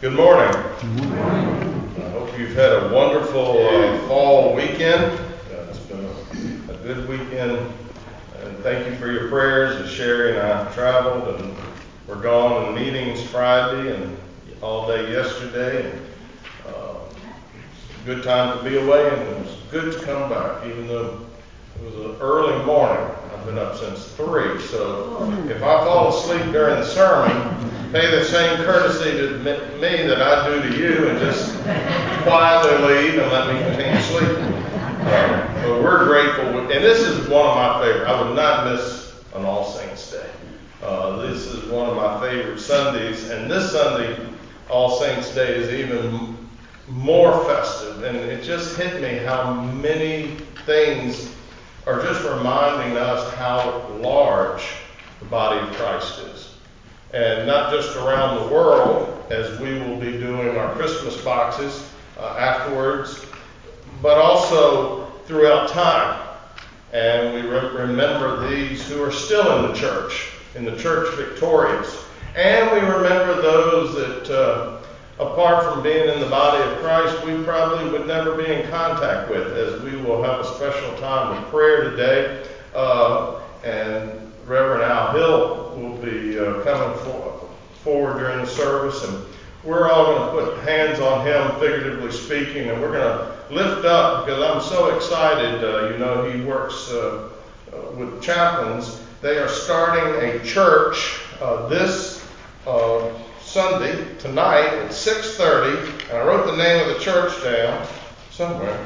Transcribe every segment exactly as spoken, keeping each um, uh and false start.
Good morning. Good morning. I hope you've had a wonderful uh, fall weekend. Uh, it's been a, a good weekend. And thank you for your prayers. And Sherry and I traveled and we're gone in meetings Friday and all day yesterday. And, uh, it's a good time to be away, and it was good to come back, even though it was an early morning. I've been up since three, so if I fall asleep during the sermon, pay the same courtesy to me that I do to you and just quietly leave and let me continue sleeping. Uh, but we're grateful, and this is one of my favorite. I would not miss an All Saints Day. Uh, this is one of my favorite Sundays, and this Sunday, All Saints Day, is even more festive, and it just hit me how many things are just reminding us how large the body of Christ is. And not just around the world, as we will be doing our Christmas boxes uh, afterwards, but also throughout time. And we re- remember these who are still in the church, in the church victorious. And we remember those that, uh, apart from being in the body of Christ, we probably would never be in contact with, as we will have a special time of prayer today. Uh, and Reverend Al Hill will be uh, coming for, forward during the service, and we're all going to put hands on him, figuratively speaking, and we're going to lift up, because I'm so excited. Uh, you know, he works uh, uh, with chaplains. They are starting a church uh, this uh, Sunday, tonight at six thirty, and I wrote the name of the church down somewhere.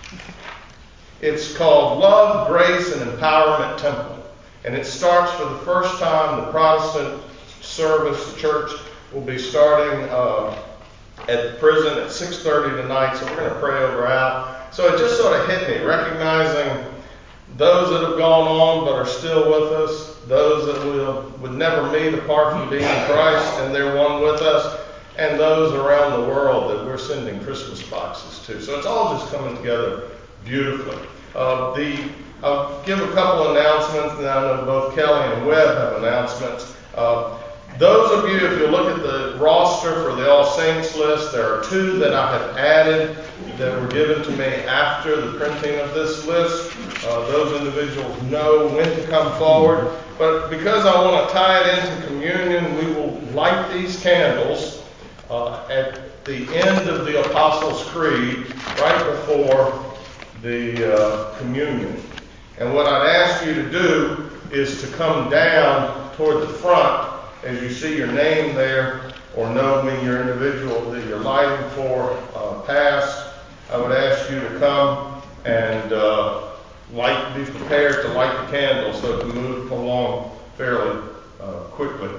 It's called Love, Grace, and Empowerment Temple. And it starts for the first time. The Protestant service, the church, will be starting uh, at the prison at six thirty tonight. So we're going to pray over Al. So it just sort of hit me, recognizing those that have gone on but are still with us, those that will would never meet apart from being in Christ, and they're one with us, and those around the world that we're sending Christmas boxes to. So it's all just coming together beautifully. Uh, the I'll give a couple announcements, and I know both Kelly and Webb have announcements. Uh, those of you, if you look at the roster for the All Saints list, there are two that I have added that were given to me after the printing of this list. Uh, those individuals know when to come forward. But because I want to tie it into communion, we will light these candles uh, at the end of the Apostles' Creed, right before the uh, communion. And what I'd ask you to do is to come down toward the front as you see your name there, or know when your individual that you're lighting for uh, passed. I would ask you to come and uh, light, be prepared to light the candle so it can move along fairly uh, quickly.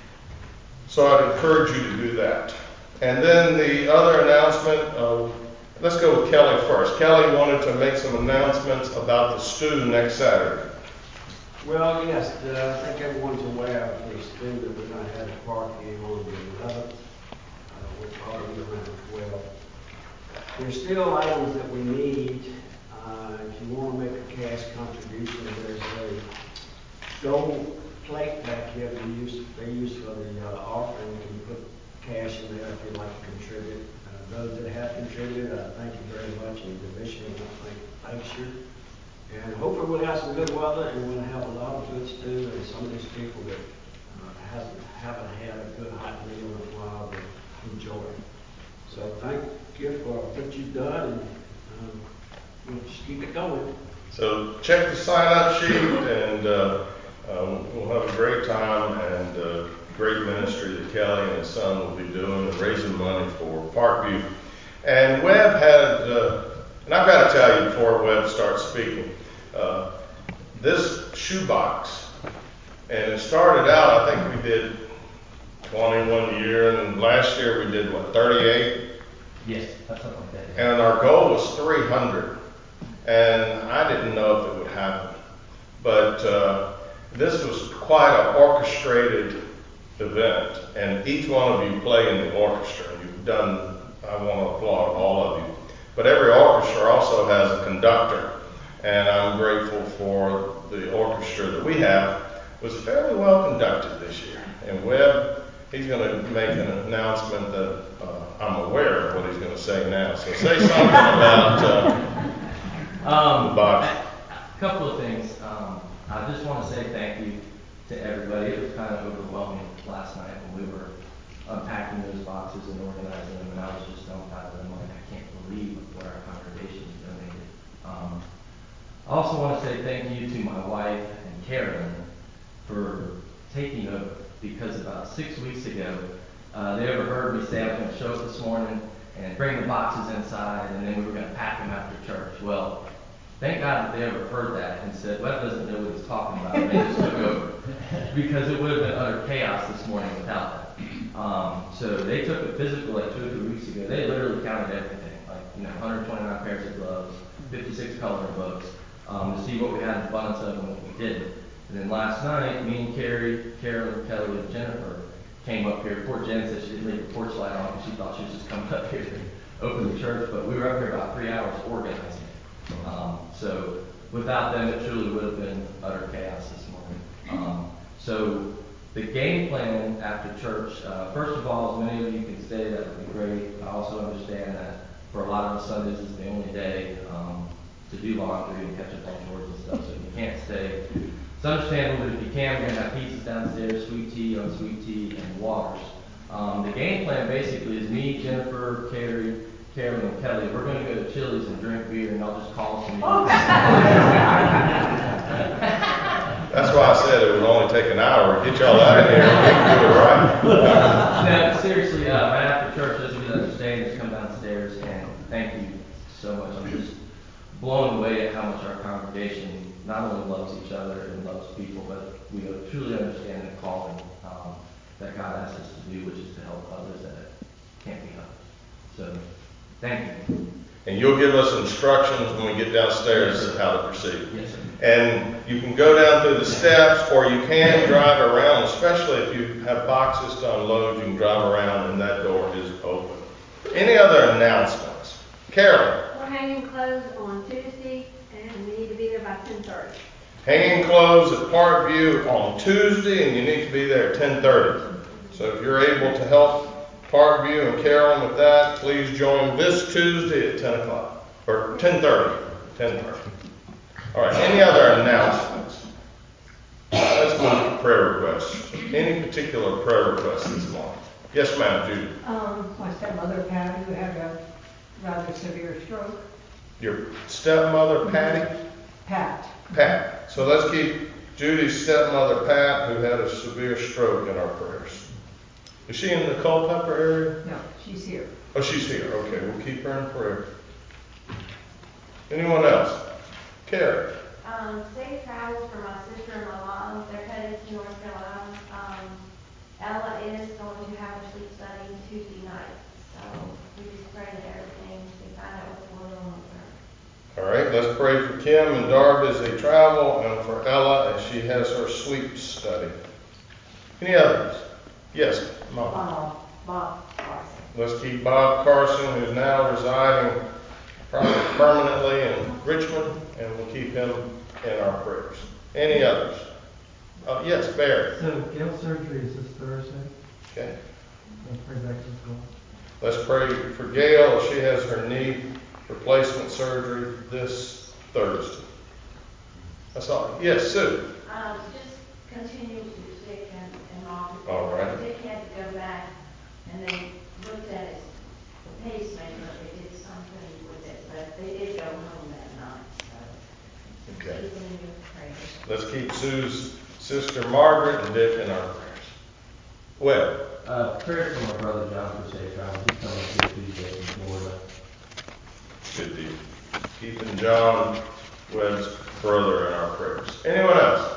So I'd encourage you to do that. And then the other announcement, uh, let's go with Kelly first. Kelly wanted to make some announcements about the stew next Saturday. Well, yes, uh, I think everyone's aware of the stew that we're going to have a party on the eleventh. Uh, we're probably around twelve. There's still items that we need. Uh, if you want to make a cash contribution, there's a gold plate back here they use, they use for the uh, offering. You can put cash in there if you'd like to contribute. Uh, those that have contributed, uh, thank you very much. And the mission, I think, thanks you. And hopefully we'll have some good weather, and we'll have a lot of good stew, and some of these people that uh, hasn't, haven't had a good hot meal in a while will enjoy it. So thank you for what you've done, and um, we'll just keep it going. So check the sign-up sheet, and uh, uh, we'll have a great time, and uh, great ministry that Kelly and his son will be doing, and raising money for Parkview. And Webb had, uh, and I've got to tell you before Webb starts speaking, uh, this shoebox, and it started out, I think we did twenty-one year, and last year we did, what, thirty-eight? Yes, that's something like that. And our goal was three hundred, and I didn't know if it would happen. But uh, this was quite an orchestrated event, and each one of you play in the orchestra. You've done, I want to applaud all of you. But every orchestra also has a conductor, and I'm grateful for the orchestra that we have. Was fairly well conducted this year. And Webb he's going to make an announcement that uh, I'm aware of what he's going to say now. So say something about uh, Um, the box. A couple of things. Um, I just want to say thank you to everybody. It was kind of overwhelming last night when we were unpacking those boxes and organizing them, and I was just dumbfounded. I'm like, I can't believe what our congregation has donated. Um, I also want to say thank you to my wife and Karen for taking over, because about six weeks ago, uh, they overheard me say I was going to show up this morning and bring the boxes inside, and then we were going to pack them after church. Well, thank God that they overheard that and said, Webb doesn't know what he's talking about, and they just took over, because it would have been utter chaos this morning without that. Um, so they took a physical like two or three weeks ago. They literally counted everything, like, you know, one hundred twenty-nine pairs of gloves, fifty-six coloring books, um, to see what we had in abundance of and what we didn't. And then last night, me and Carrie, Carolyn, Kelly, and Jennifer came up here. Poor Jen said she didn't leave the porch light on because she thought she was just coming up here to open the church, but we were up here about three hours organizing. Um, so without them, it truly would have been utter chaos this morning. Um, so the game plan after church, uh, first of all, as many of you can stay, that would be great. I also understand that for a lot of us, Sundays is the only day um, to do laundry and catch up on chores and stuff, so if you can't stay, it's understandable, but if you can, we're going to have pizzas downstairs, sweet tea, unsweet tea, and waters. Um, the game plan basically is me, Jennifer, Carrie, Carolyn, and Kelly. We're going to go to Chili's and drink beer, and I'll just call some. That's why I said it would only take an hour. Get y'all out of here and we can do it right. No, seriously, uh, right after church, those of you that are staying, just come downstairs, and thank you so much. I'm just blown away at how much our congregation not only loves each other and loves people, but we truly understand the calling um, that God asks us to do, which is to help others that can't be helped. So, thank you. And you'll give us instructions when we get downstairs of how to proceed. Yes, sir. And you can go down through the steps, or you can drive around, especially if you have boxes to unload, you can drive around and that door is open. Any other announcements? Carol? We're hanging clothes on Tuesday, and we need to be there by ten thirty. Hanging clothes at Parkview on Tuesday, and you need to be there at ten thirty. So if you're able to help Parkview and Carolyn with that, please join this Tuesday at ten o'clock, or ten thirty. ten thirty. All right, any other announcements? Let's move to prayer requests. Any particular prayer requests this morning? Yes, ma'am, Judy. Um, my stepmother Patty, who had a rather severe stroke. Your stepmother, Patty? Pat. Pat. So let's keep Judy's stepmother, Pat, who had a severe stroke, in our prayers. Is she in the Culpeper area? No, she's here. Oh, she's here. Okay, we'll keep her in prayer. Anyone else? Carrie. Um, safe travels for my sister and my mom. They're headed to North Carolina. Um, Ella is going to have her sleep study Tuesday night. So we just pray that everything, we find out what's going on with her. All right, let's pray for Kim and Darb as they travel, and for Ella as she has her sleep study. Any others? Yes, Mom. Uh, Bob Carson. Let's keep Bob Carson, who's now residing probably permanently in Richmond, and we'll keep him in our prayers. Any others? Uh, yes, Barry. So, Gail surgery is this Thursday. Okay. Let's pray back to God. Let's pray for Gail as she has her knee replacement surgery this Thursday. That's all. Yes, Sue. Um, just continue to Dick and, and mom. All right. Dick had to go back and they looked at his pacemaker. They did something with it, but they did go home that night. So Okay. keep them in your prayers. Let's keep Sue's sister Margaret and Dick in our prayers. Well, Uh, prayer for my brother John for safe travels. He's coming up here Tuesday from Florida. good deal. Keeping John Webb's brother in our prayers. Anyone else?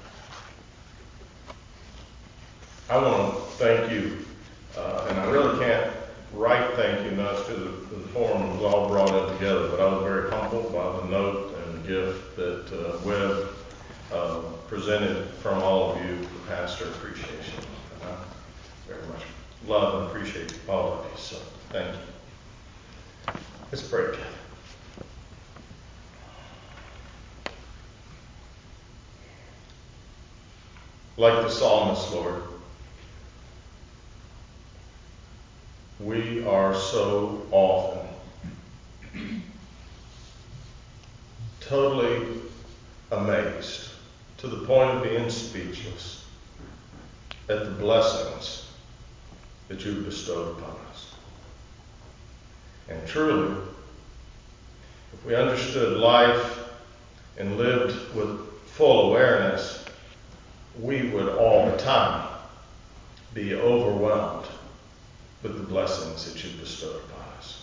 I want to thank you, uh, and I really can't write thank you notes because the, the form was all brought in together, but I was very humbled by the note and the gift that uh, Webb uh, presented from all of you, the pastor appreciation. And I very much love and appreciate all of you, so thank you. Let's pray together. Like the psalmist, Lord, we are so often totally amazed to the point of being speechless at the blessings that you've bestowed upon us. And truly, if we understood life and lived with full awareness, we would all the time be overwhelmed with the blessings that you've bestowed upon us.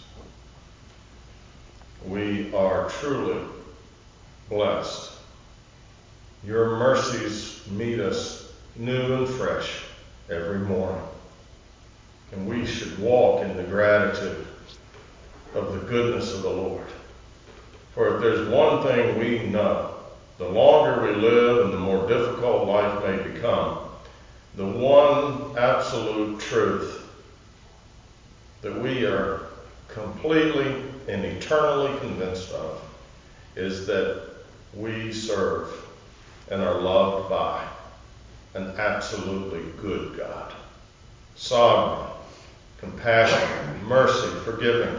We are truly blessed. Your mercies meet us new and fresh every morning. And we should walk in the gratitude of the goodness of the Lord. For if there's one thing we know, the longer we live and the more difficult life may become, the one absolute truth that we are completely and eternally convinced of is that we serve and are loved by an absolutely good God. Sovereign, compassionate, mercy, forgiving.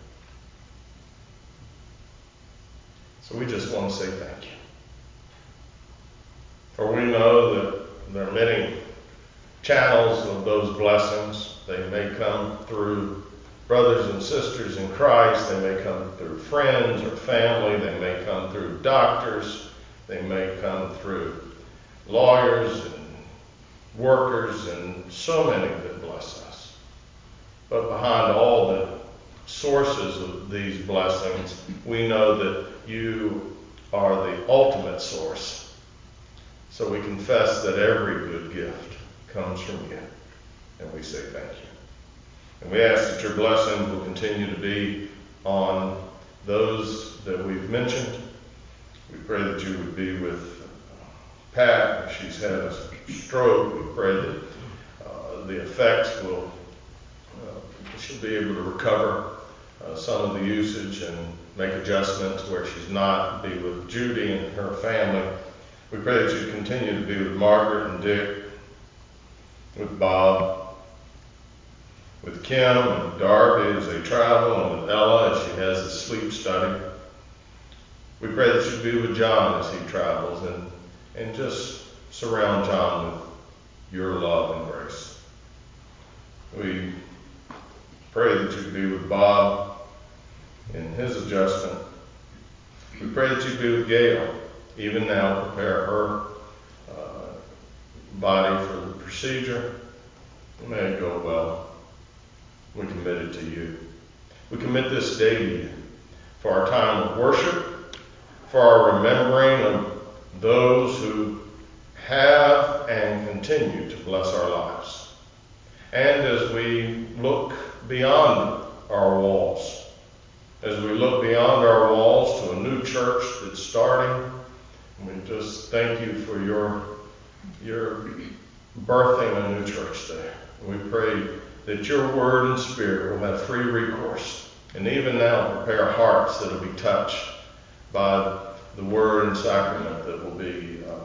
So we just want to say thank you. For we know that there are many channels of those blessings. They may come through brothers and sisters in Christ. They may come through friends or family. They may come through doctors. They may come through lawyers and workers and so many that bless us. But behind all the sources of these blessings, we know that you are the ultimate source. So we confess that every good gift comes from you. And we say thank you. And we ask that your blessings will continue to be on those that we've mentioned. We pray that you would be with Pat. She's had a stroke. We pray that uh, the effects will, uh, she'll be able to recover uh, some of the usage and make adjustments where she's not. Be with Judy and her family. We pray that you continue to be with Margaret and Dick, with Bob, with Kim and Darby as they travel, and with Ella as she has a sleep study. We pray that you be with John as he travels, and, and just surround John with your love and grace. We pray that you be with Bob in his adjustment. We pray that you be with Gail, even now prepare her uh, body for the procedure. May it go well. We commit it to you. We commit this day to you for our time of worship, for our remembering of those who have and continue to bless our lives. And as we look beyond our walls, as we look beyond our walls to a new church that's starting, we just thank you for your, your birthing a new church there. We pray that your word and spirit will have free recourse, and even now prepare hearts that will be touched by the word and sacrament that will be uh,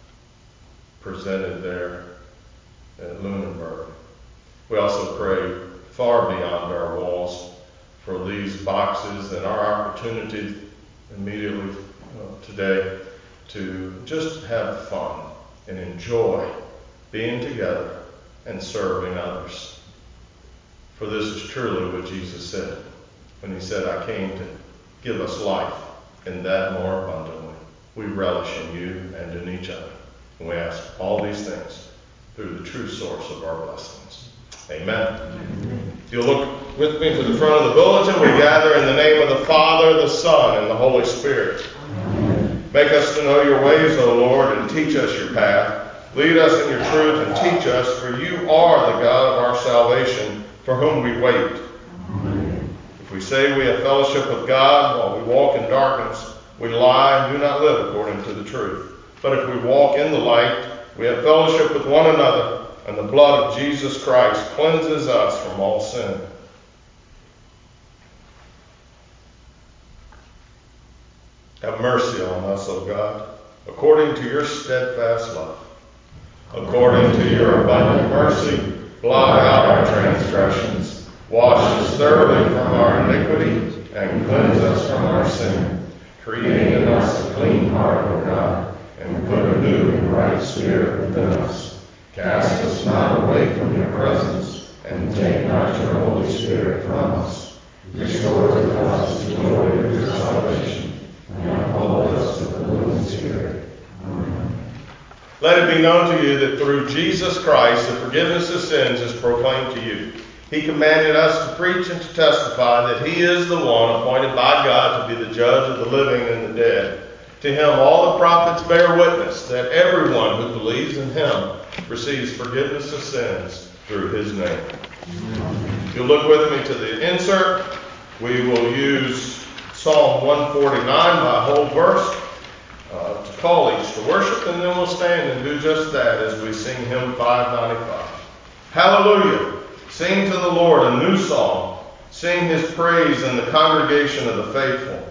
presented there at Lunenburg. We also pray far beyond our walls for these boxes and our opportunity immediately uh, today to just have fun and enjoy being together and serving others. For this is truly what Jesus said when he said, I came to give us life, and that more abundantly. We relish in you and in each other. And we ask all these things through the true source of our blessings. Amen. Amen. If you'll look with me to the front of the bulletin, we gather in the name of the Father, the Son, and the Holy Spirit. Amen. Make us to know your ways, O Lord, and teach us your path. Lead us in your truth and teach us, for you are the God of our salvation, for whom we wait. Amen. If we say we have fellowship with God while we walk in darkness, we lie and do not live according to the truth. But if we walk in the light, we have fellowship with one another, and the blood of Jesus Christ cleanses us from all sin. Have mercy on us, O God, according to your steadfast love. According to your abundant mercy, blot out our transgressions. Wash us thoroughly from our iniquity, and cleanse us from our sin. Create in us a clean heart, O God, and put a new and right spirit within us. Cast us not away from your presence, and take not your Holy Spirit from us. Restore to us the joy of your salvation, and uphold us with the Holy Spirit. Amen. Let it be known to you that through Jesus Christ the forgiveness of sins is proclaimed to you. He commanded us to preach and to testify that he is the one appointed by God to be the judge of the living and the dead. To him all the prophets bear witness that everyone who believes in him receives forgiveness of sins through his name. If you'll look with me to the insert, we will use Psalm one forty-nine by whole verse uh, to call each to worship, and then we'll stand and do just that as we sing hymn five ninety-five. Hallelujah! Sing to the Lord a new song. Sing his praise in the congregation of the faithful.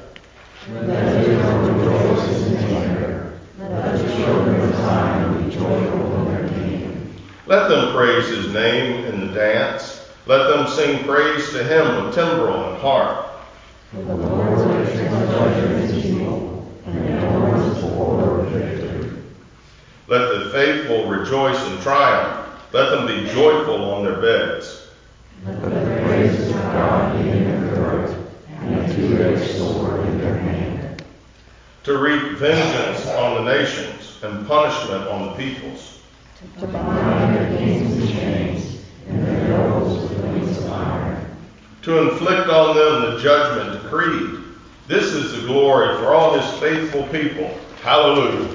Let Israel rejoice in his name. Let the children of Zion be joyful in their King. Let them praise his name in the dance. Let them sing praise to him with timbrel and harp. For the Lord takes pleasure in his people, and adorns the poor with victory. Let the faithful rejoice and triumph. Let them be joyful on their beds. Let the praises of God be in their throat, and a two-edged sword in their hand. To wreak vengeance on the nations and punishment on the peoples. To bind their kings in chains, and their nobles with wings of iron. To inflict on them the judgment decreed. This is the glory for all his faithful people. Hallelujah.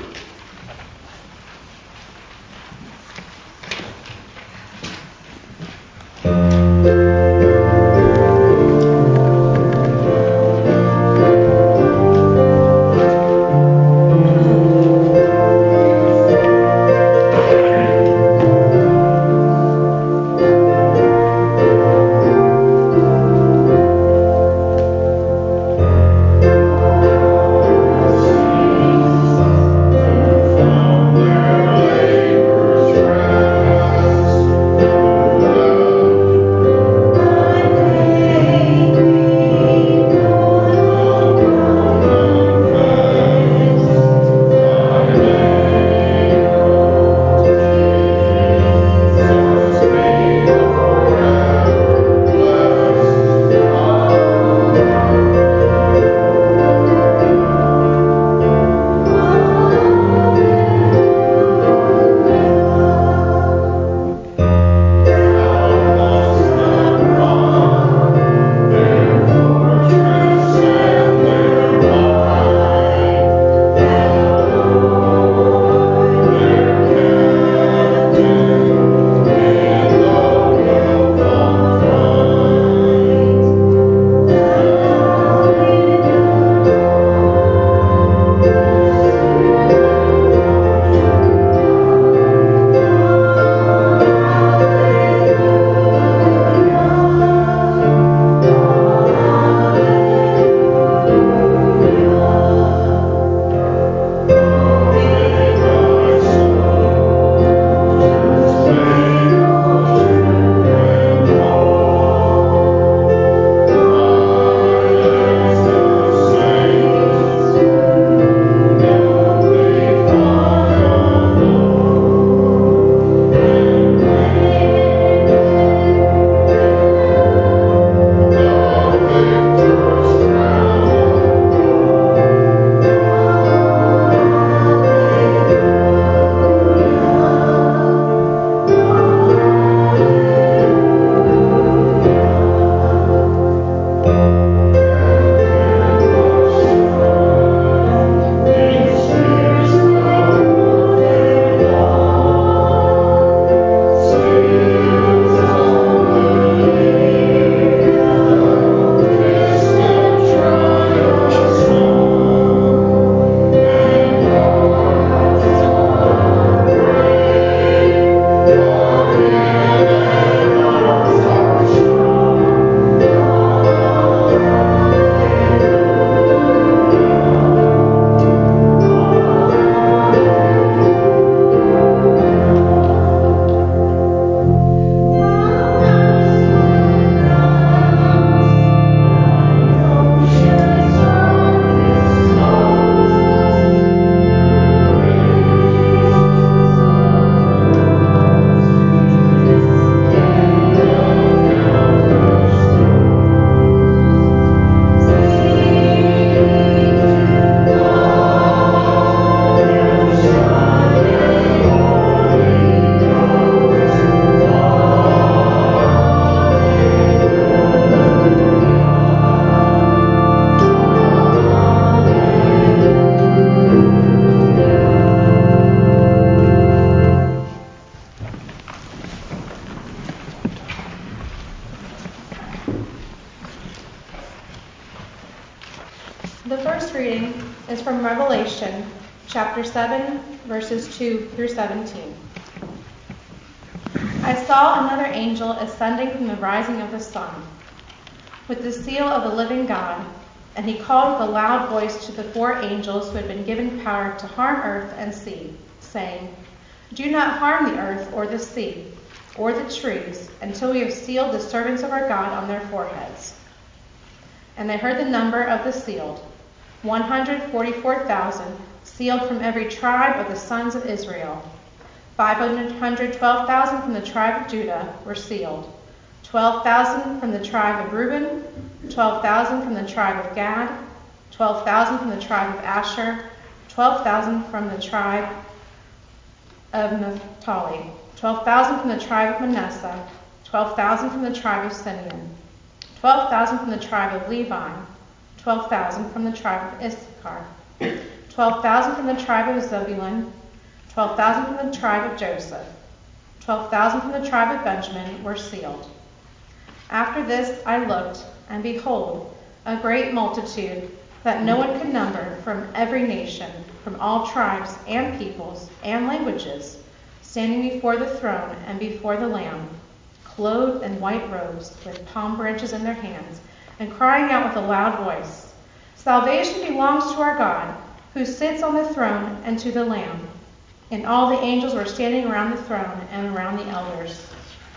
Thank The first reading is from Revelation chapter seven, verses two through seventeen. I saw another angel ascending from the rising of the sun, with the seal of the living God, and he called with a loud voice to the four angels who had been given power to harm earth and sea, saying, Do not harm the earth or the sea or the trees until we have sealed the servants of our God on their foreheads. And I heard the number of the sealed, one hundred forty-four thousand, sealed from every tribe of the sons of Israel. five hundred twelve thousand from the tribe of Judah were sealed, twelve thousand from the tribe of Reuben, twelve thousand from the tribe of Gad, twelve thousand from the tribe of Asher, twelve thousand from the tribe of Naphtali, twelve thousand from the tribe of Manasseh, twelve thousand from the tribe of Simeon, twelve thousand from the tribe of Levi, twelve thousand from the tribe of Issachar, twelve thousand from the tribe of Zebulun, twelve thousand from the tribe of Joseph, twelve thousand from the tribe of Benjamin were sealed. After this I looked, and behold, a great multitude that no one could number, from every nation, from all tribes and peoples and languages, standing before the throne and before the Lamb, clothed in white robes, with palm branches in their hands, and crying out with a loud voice, Salvation belongs to our God, who sits on the throne, and to the Lamb. And all the angels were standing around the throne and around the elders,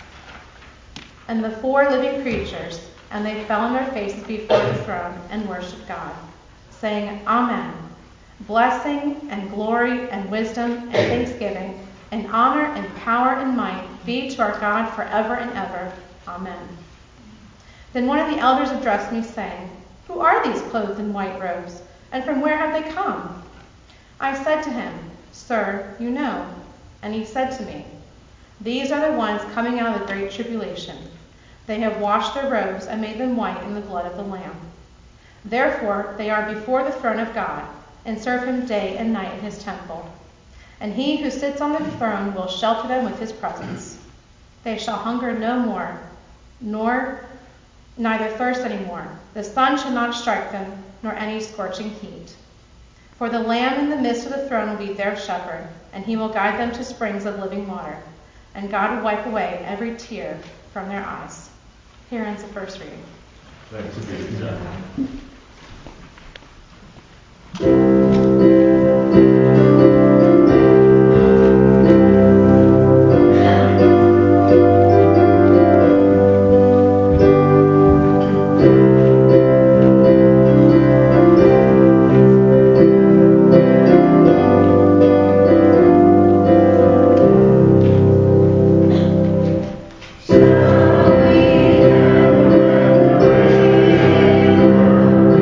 and the four living creatures, and they fell on their faces before the throne and worshipped God, saying, Amen. Blessing and glory and wisdom and thanksgiving and honor and power and might be to our God forever and ever. Amen. Then one of the elders addressed me, saying, Who are these clothed in white robes, and from where have they come? I said to him, Sir, you know. And he said to me, These are the ones coming out of the great tribulation. They have washed their robes and made them white in the blood of the Lamb. Therefore they are before the throne of God, and serve him day and night in his temple. And he who sits on the throne will shelter them with his presence. They shall hunger no more, nor neither thirst any more. The sun shall not strike them, nor any scorching heat. For the Lamb in the midst of the throne will be their shepherd, and he will guide them to springs of living water. And God will wipe away every tear from their eyes. Here ends the first reading. Thanks be to God. Shall we ever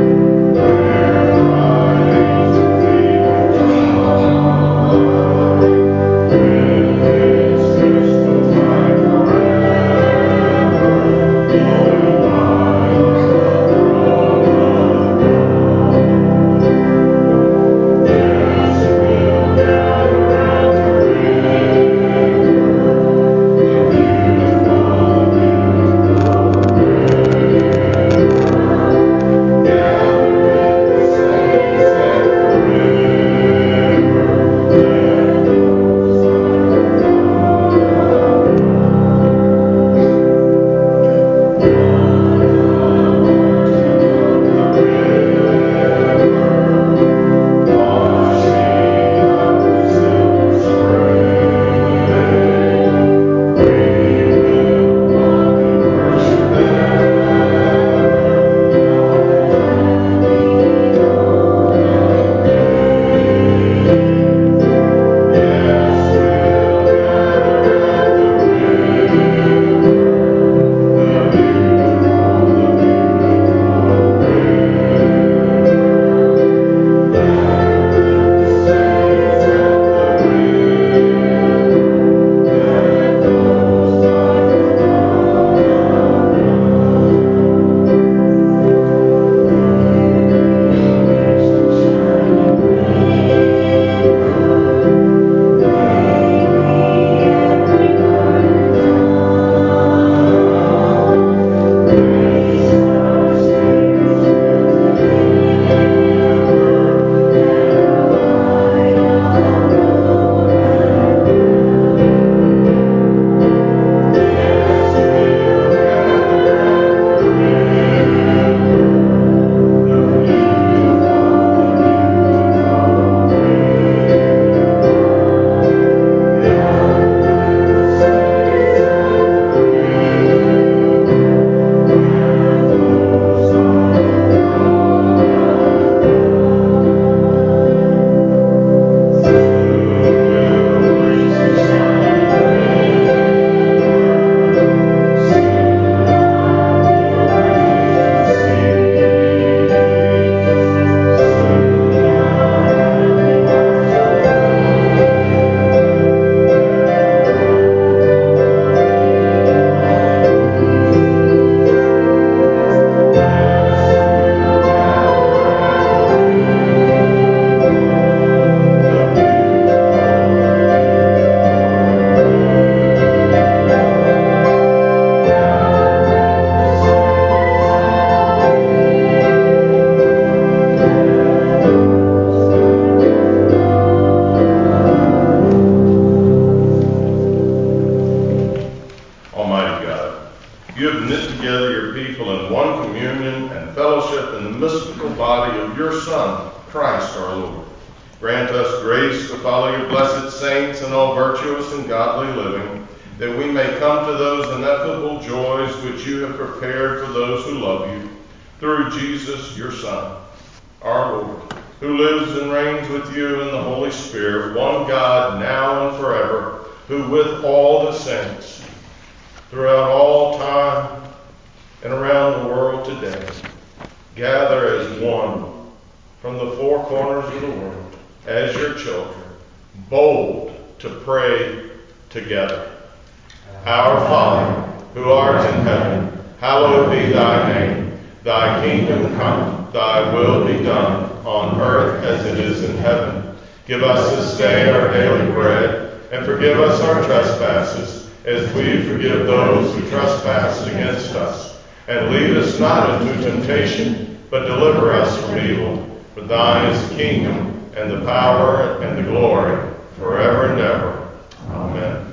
one communion and fellowship in the mystical body of your Son, Christ our Lord. Grant us grace to follow your blessed saints in all virtuous and godly living, that we may come to those ineffable joys which you have prepared for those who love you, through Jesus, your Son, our Lord, who lives and reigns with you in the Holy Spirit, one God, now and forever, who with all the saints, throughout all time and around the world today, gather as one from the four corners of the world, as your children, bold to pray together. Our Father, who art in heaven, hallowed be thy name. Thy kingdom come, thy will be done, on earth as it is in heaven. Give us this day our daily bread, and forgive us our trespasses, as we forgive those who trespass against us. And lead us not into temptation, but deliver us from evil. For thine is the kingdom, and the power, and the glory, forever and ever. Amen.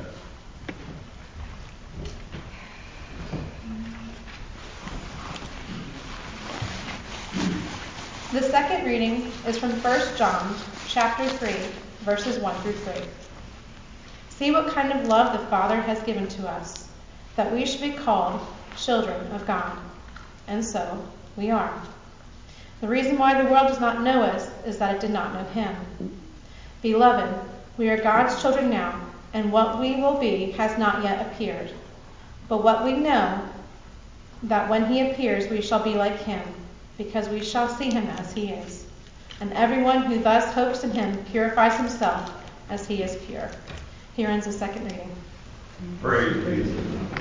The second reading is from First John chapter three, verses one through three. See what kind of love the Father has given to us, that we should be called children of God. And so we are. The reason why the world does not know us is that it did not know him. Beloved, we are God's children now, and what we will be has not yet appeared. But what we know, that when he appears we shall be like him, because we shall see him as he is. And everyone who thus hopes in him purifies himself as he is pure. Here ends the second reading. Praise Jesus.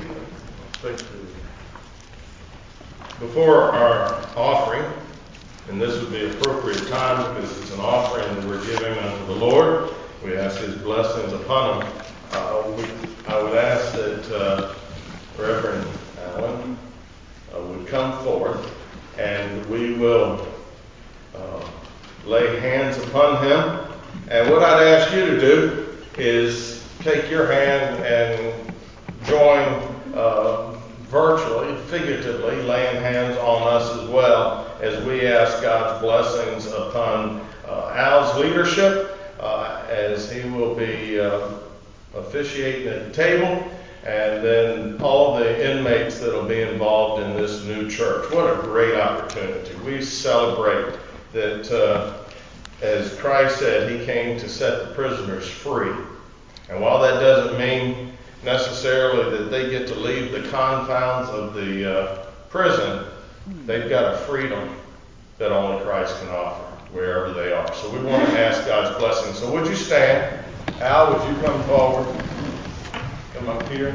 Before our offering, and this would be appropriate time because it's an offering that we're giving unto the Lord, we ask his blessings upon him. Uh, we, I would ask that uh, Reverend Allen uh, would come forth, and we will uh, lay hands upon him. And what I'd ask you to do is take your hand and join uh, virtually, figuratively, laying hands on us as well as we ask God's blessings upon uh, Al's leadership uh, as he will be uh, officiating at the table, and then all the inmates that will be involved in this new church. What a great opportunity. We celebrate that, uh, as Christ said, he came to set the prisoners free. And while that doesn't mean necessarily that they get to leave the confines of the uh, prison, they've got a freedom that only Christ can offer wherever they are. So we want to ask God's blessing. So would you stand? Al, would you come forward? Come up here.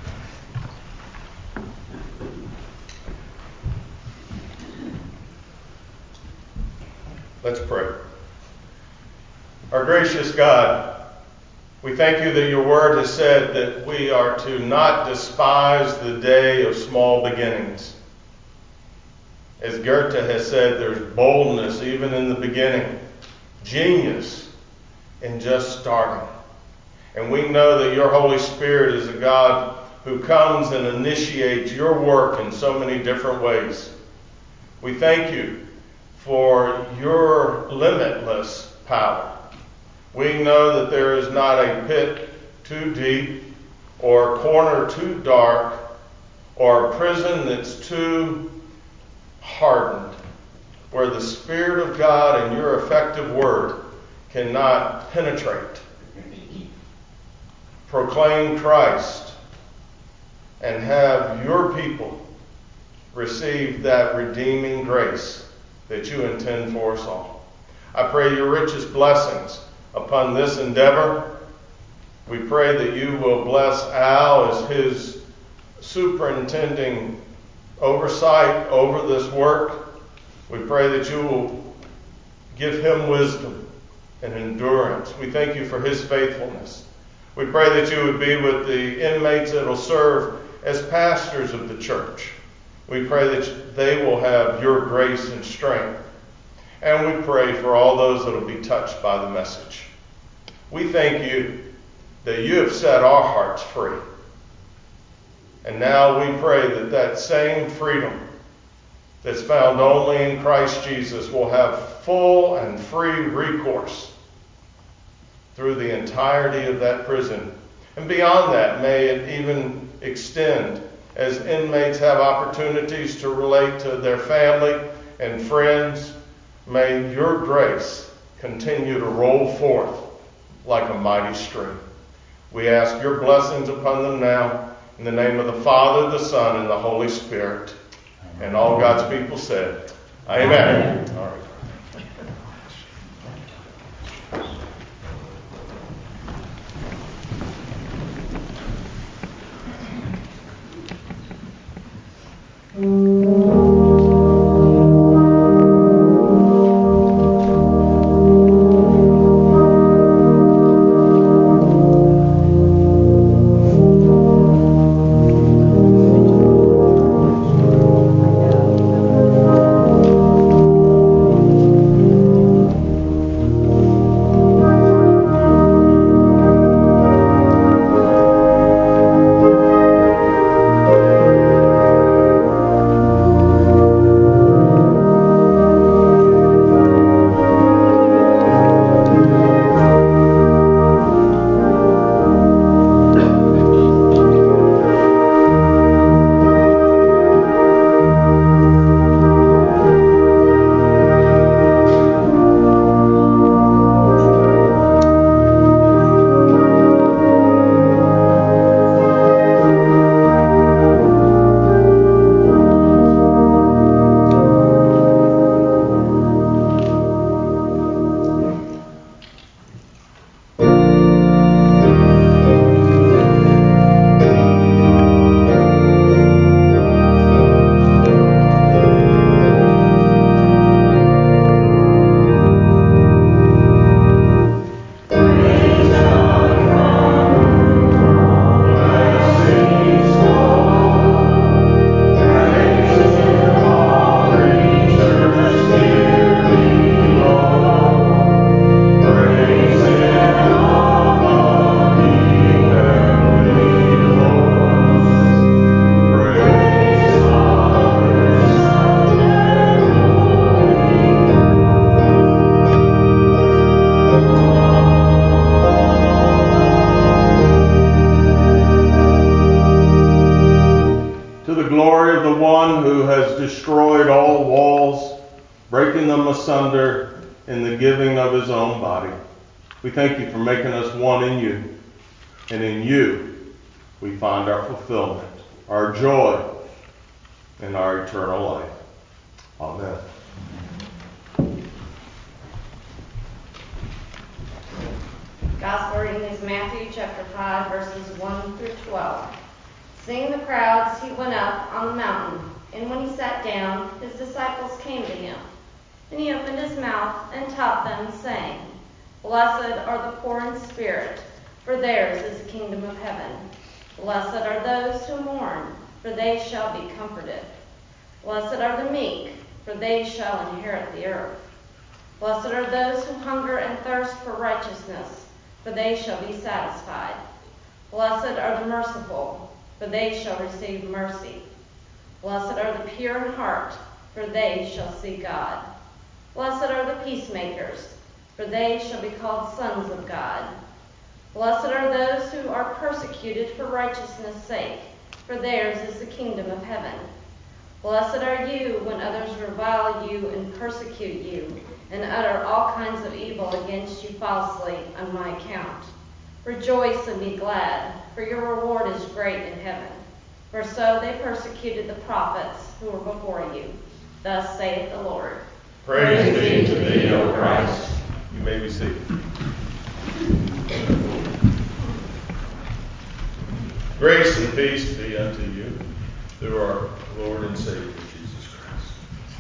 Let's pray. Our gracious God, we thank you that your word has said that we are to not despise the day of small beginnings. As Goethe has said, there's boldness even in the beginning, genius in just starting. And we know that your Holy Spirit is a God who comes and initiates your work in so many different ways. We thank you for your limitless power. We know that there is not a pit too deep, or a corner too dark, or a prison that's too hardened, where the Spirit of God and your effective word cannot penetrate. Proclaim Christ and have your people receive that redeeming grace that you intend for us all. I pray your richest blessings upon this endeavor. We pray that you will bless Al as his superintending oversight over this work. We pray that you will give him wisdom and endurance. We thank you for his faithfulness. We pray that you would be with the inmates that will serve as pastors of the church. We pray that they will have your grace and strength. And we pray for all those that will be touched by the message. We thank you that you have set our hearts free. And now we pray that that same freedom that's found only in Christ Jesus will have full and free recourse through the entirety of that prison. And beyond that, may it even extend as inmates have opportunities to relate to their family and friends. May your grace continue to roll forth like a mighty stream. We ask your blessings upon them now in the name of the Father, the Son, and the Holy Spirit. And all God's people said, Amen. Amen. All right. Destroyed all walls, breaking them asunder in the giving of his own body. We thank you for making us one in you, and in you we find our fulfillment, our joy, and our eternal life. Amen. Gospel reading is Matthew chapter five, verses one through twelve. Seeing the crowds, he went up on the mountain. And when he sat down, his disciples came to him. And he opened his mouth and taught them, saying, Blessed are the poor in spirit, for theirs is the kingdom of heaven. Blessed are those who mourn, for they shall be comforted. Blessed are the meek, for they shall inherit the earth. Blessed are those who hunger and thirst for righteousness, for they shall be satisfied. Blessed are the merciful, for they shall receive mercy. Blessed are the pure in heart, for they shall see God. Blessed are the peacemakers, for they shall be called sons of God. Blessed are those who are persecuted for righteousness' sake, for theirs is the kingdom of heaven. Blessed are you when others revile you and persecute you, and utter all kinds of evil against you falsely on my account. Rejoice and be glad, for your reward is great in heaven. For so they persecuted the prophets who were before you. Thus saith the Lord. Praise, Praise be to thee, O Christ. You may be seated. Grace and peace be unto you through our Lord and Savior, Jesus Christ.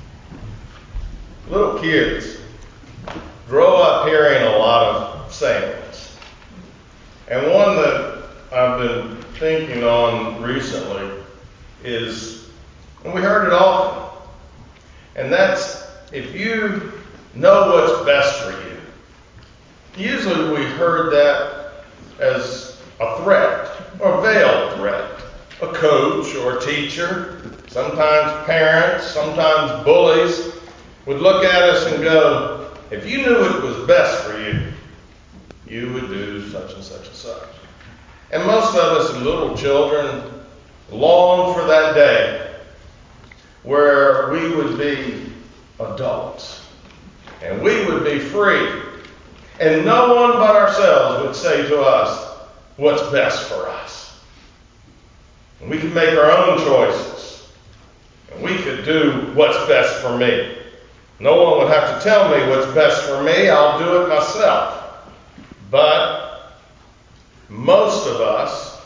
Little kids grow up hearing a lot of sayings. And one that I've been thinking on recently is, and we heard it often, and that's, if you know what's best for you. Usually we heard that as a threat, or a veiled threat. a coach or a teacher, sometimes parents, sometimes bullies, would look at us and go, if you knew it was best for you, you would do such and such and such. And most of us as little children long for that day where we would be adults and we would be free. And no one but ourselves would say to us what's best for us. And we could make our own choices. And we could do what's best for me. No one would have to tell me what's best for me. I'll do it myself. But most of us,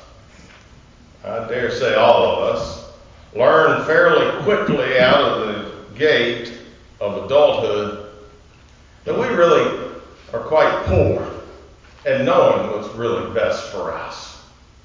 I dare say all of us, learn fairly quickly out of the gate of adulthood that we really are quite poor at knowing what's really best for us.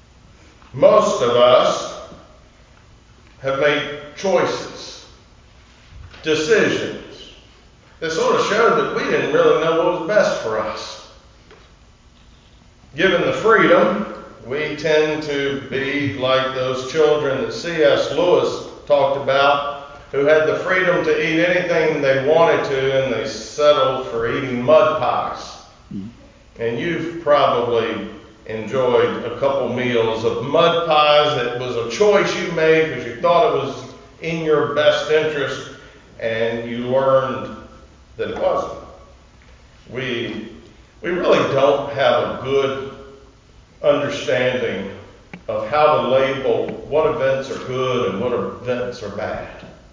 Most of us have made choices, decisions, that sort of showed that we didn't really know what was best for us. Given the freedom, we tend to be like those children that C S Lewis talked about, who had the freedom to eat anything they wanted to, and they settled for eating mud pies. And you've probably enjoyed a couple meals of mud pies that was a choice you made because you thought it was in your best interest, and you learned that it wasn't. We, we really don't have a good understanding of how to label what events are good and what events are bad.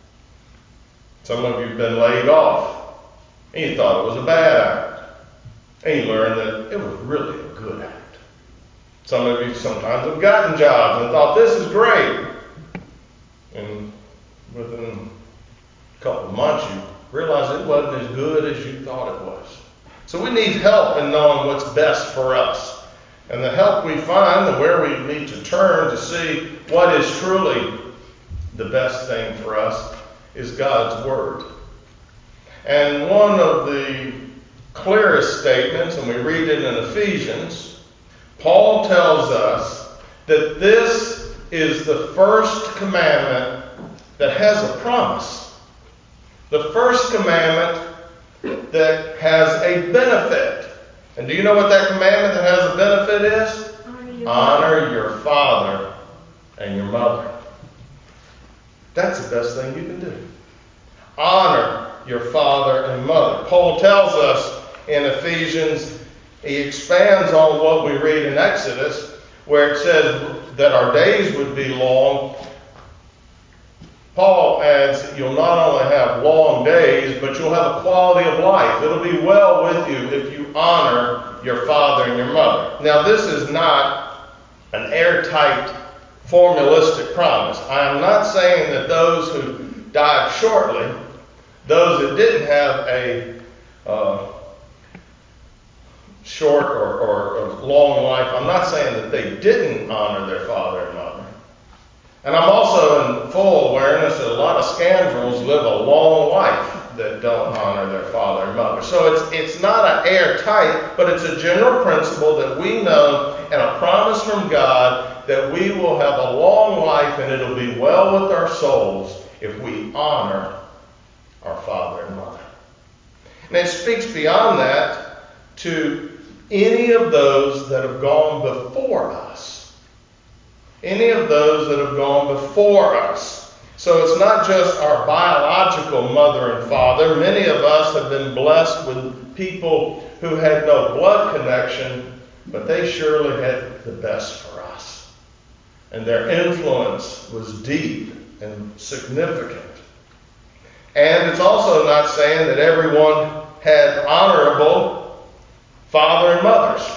Some of you have been laid off, and you thought it was a bad act, and you learned that it was really a good act. Some of you sometimes have gotten jobs and thought, this is great. And within a couple of months, you realize it wasn't as good as you thought it was. So we need help in knowing what's best for us. And the help we find and where we need to turn to see what is truly the best thing for us is God's Word. And one of the clearest statements, and we read it in Ephesians, Paul tells us that this is the first commandment that has a promise. The first commandment that has a benefit. And do you know what that commandment that has a benefit is? Honor your, Honor your father and your mother. That's the best thing you can do. Honor your father and mother. Paul tells us in Ephesians, he expands on what we read in Exodus, where it says that our days would be long. Paul adds, you'll not only have long days, but you'll have a quality of life. It'll be well with you if you honor your father and your mother. Now, this is not an airtight, formalistic promise. I am not saying that those who died shortly, those that didn't have a uh, short or, or, or long life, I'm not saying that they didn't honor their father and mother. And I'm also in full awareness that a lot of scoundrels live a long life that don't honor their father and mother. So it's it's not an airtight, but it's a general principle that we know and a promise from God that we will have a long life and it'll be well with our souls if we honor our father and mother. And it speaks beyond that to any of those that have gone before us. Any of those that have gone before us. So it's not just our biological mother and father. Many of us have been blessed with people who had no blood connection, but they surely had the best for us. And their influence was deep and significant. And it's also not saying that everyone had honorable father and mothers.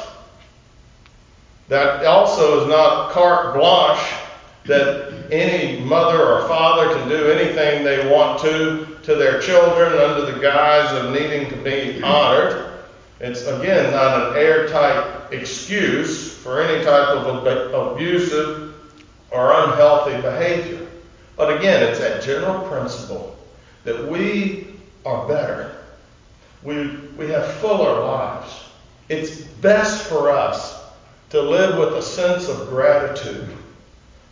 That also is not carte blanche that any mother or father can do anything they want to to their children under the guise of needing to be honored. It's, again, not an airtight excuse for any type of ab- abusive or unhealthy behavior. But again, it's that general principle that we are better. We, we have fuller lives. It's best for us to live with a sense of gratitude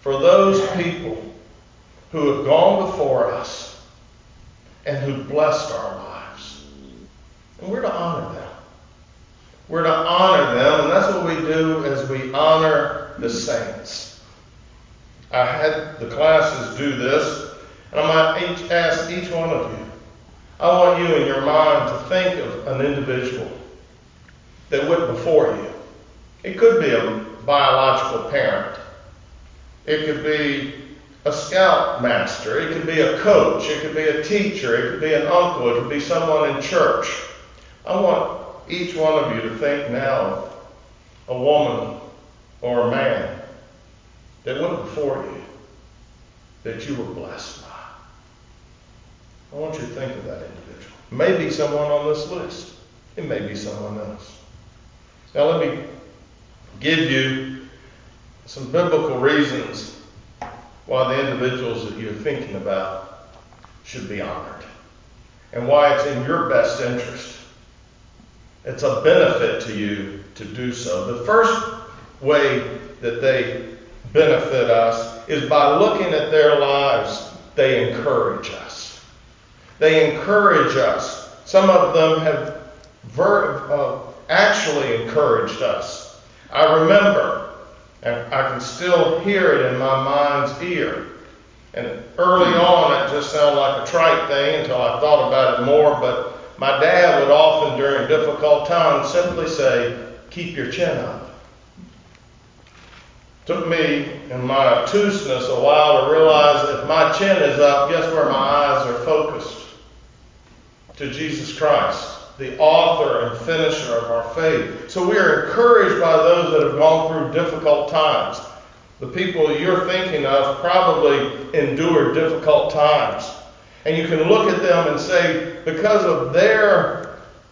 for those people who have gone before us and who blessed our lives. And we're to honor them. We're to honor them, and that's what we do as we honor the saints. I had the classes do this, and I might each ask each one of you. I want you in your mind to think of an individual that went before you. It could be a biological parent. It could be a scout master. It could be a coach. It could be a teacher. It could be an uncle. It could be someone in church. I want each one of you to think now of a woman or a man that went before you, that you were blessed by. I want you to think of that individual. It may be someone on this list. It may be someone else. Now let me give you some biblical reasons why the individuals that you're thinking about should be honored, and why it's in your best interest. It's a benefit to you to do so. The first way that they benefit us is by looking at their lives. They encourage us. They encourage us. Some of them have ver- uh, actually encouraged us. I remember, and I can still hear it in my mind's ear. And early on, it just sounded like a trite thing until I thought about it more. But my dad would often, during difficult times, simply say, "Keep your chin up." Took me in my obtuseness a while to realize that if my chin is up, guess where my eyes are focused? To Jesus Christ, the author and finisher of our faith. So we are encouraged by those that have gone through difficult times. The people you're thinking of probably endured difficult times. And you can look at them and say, because of their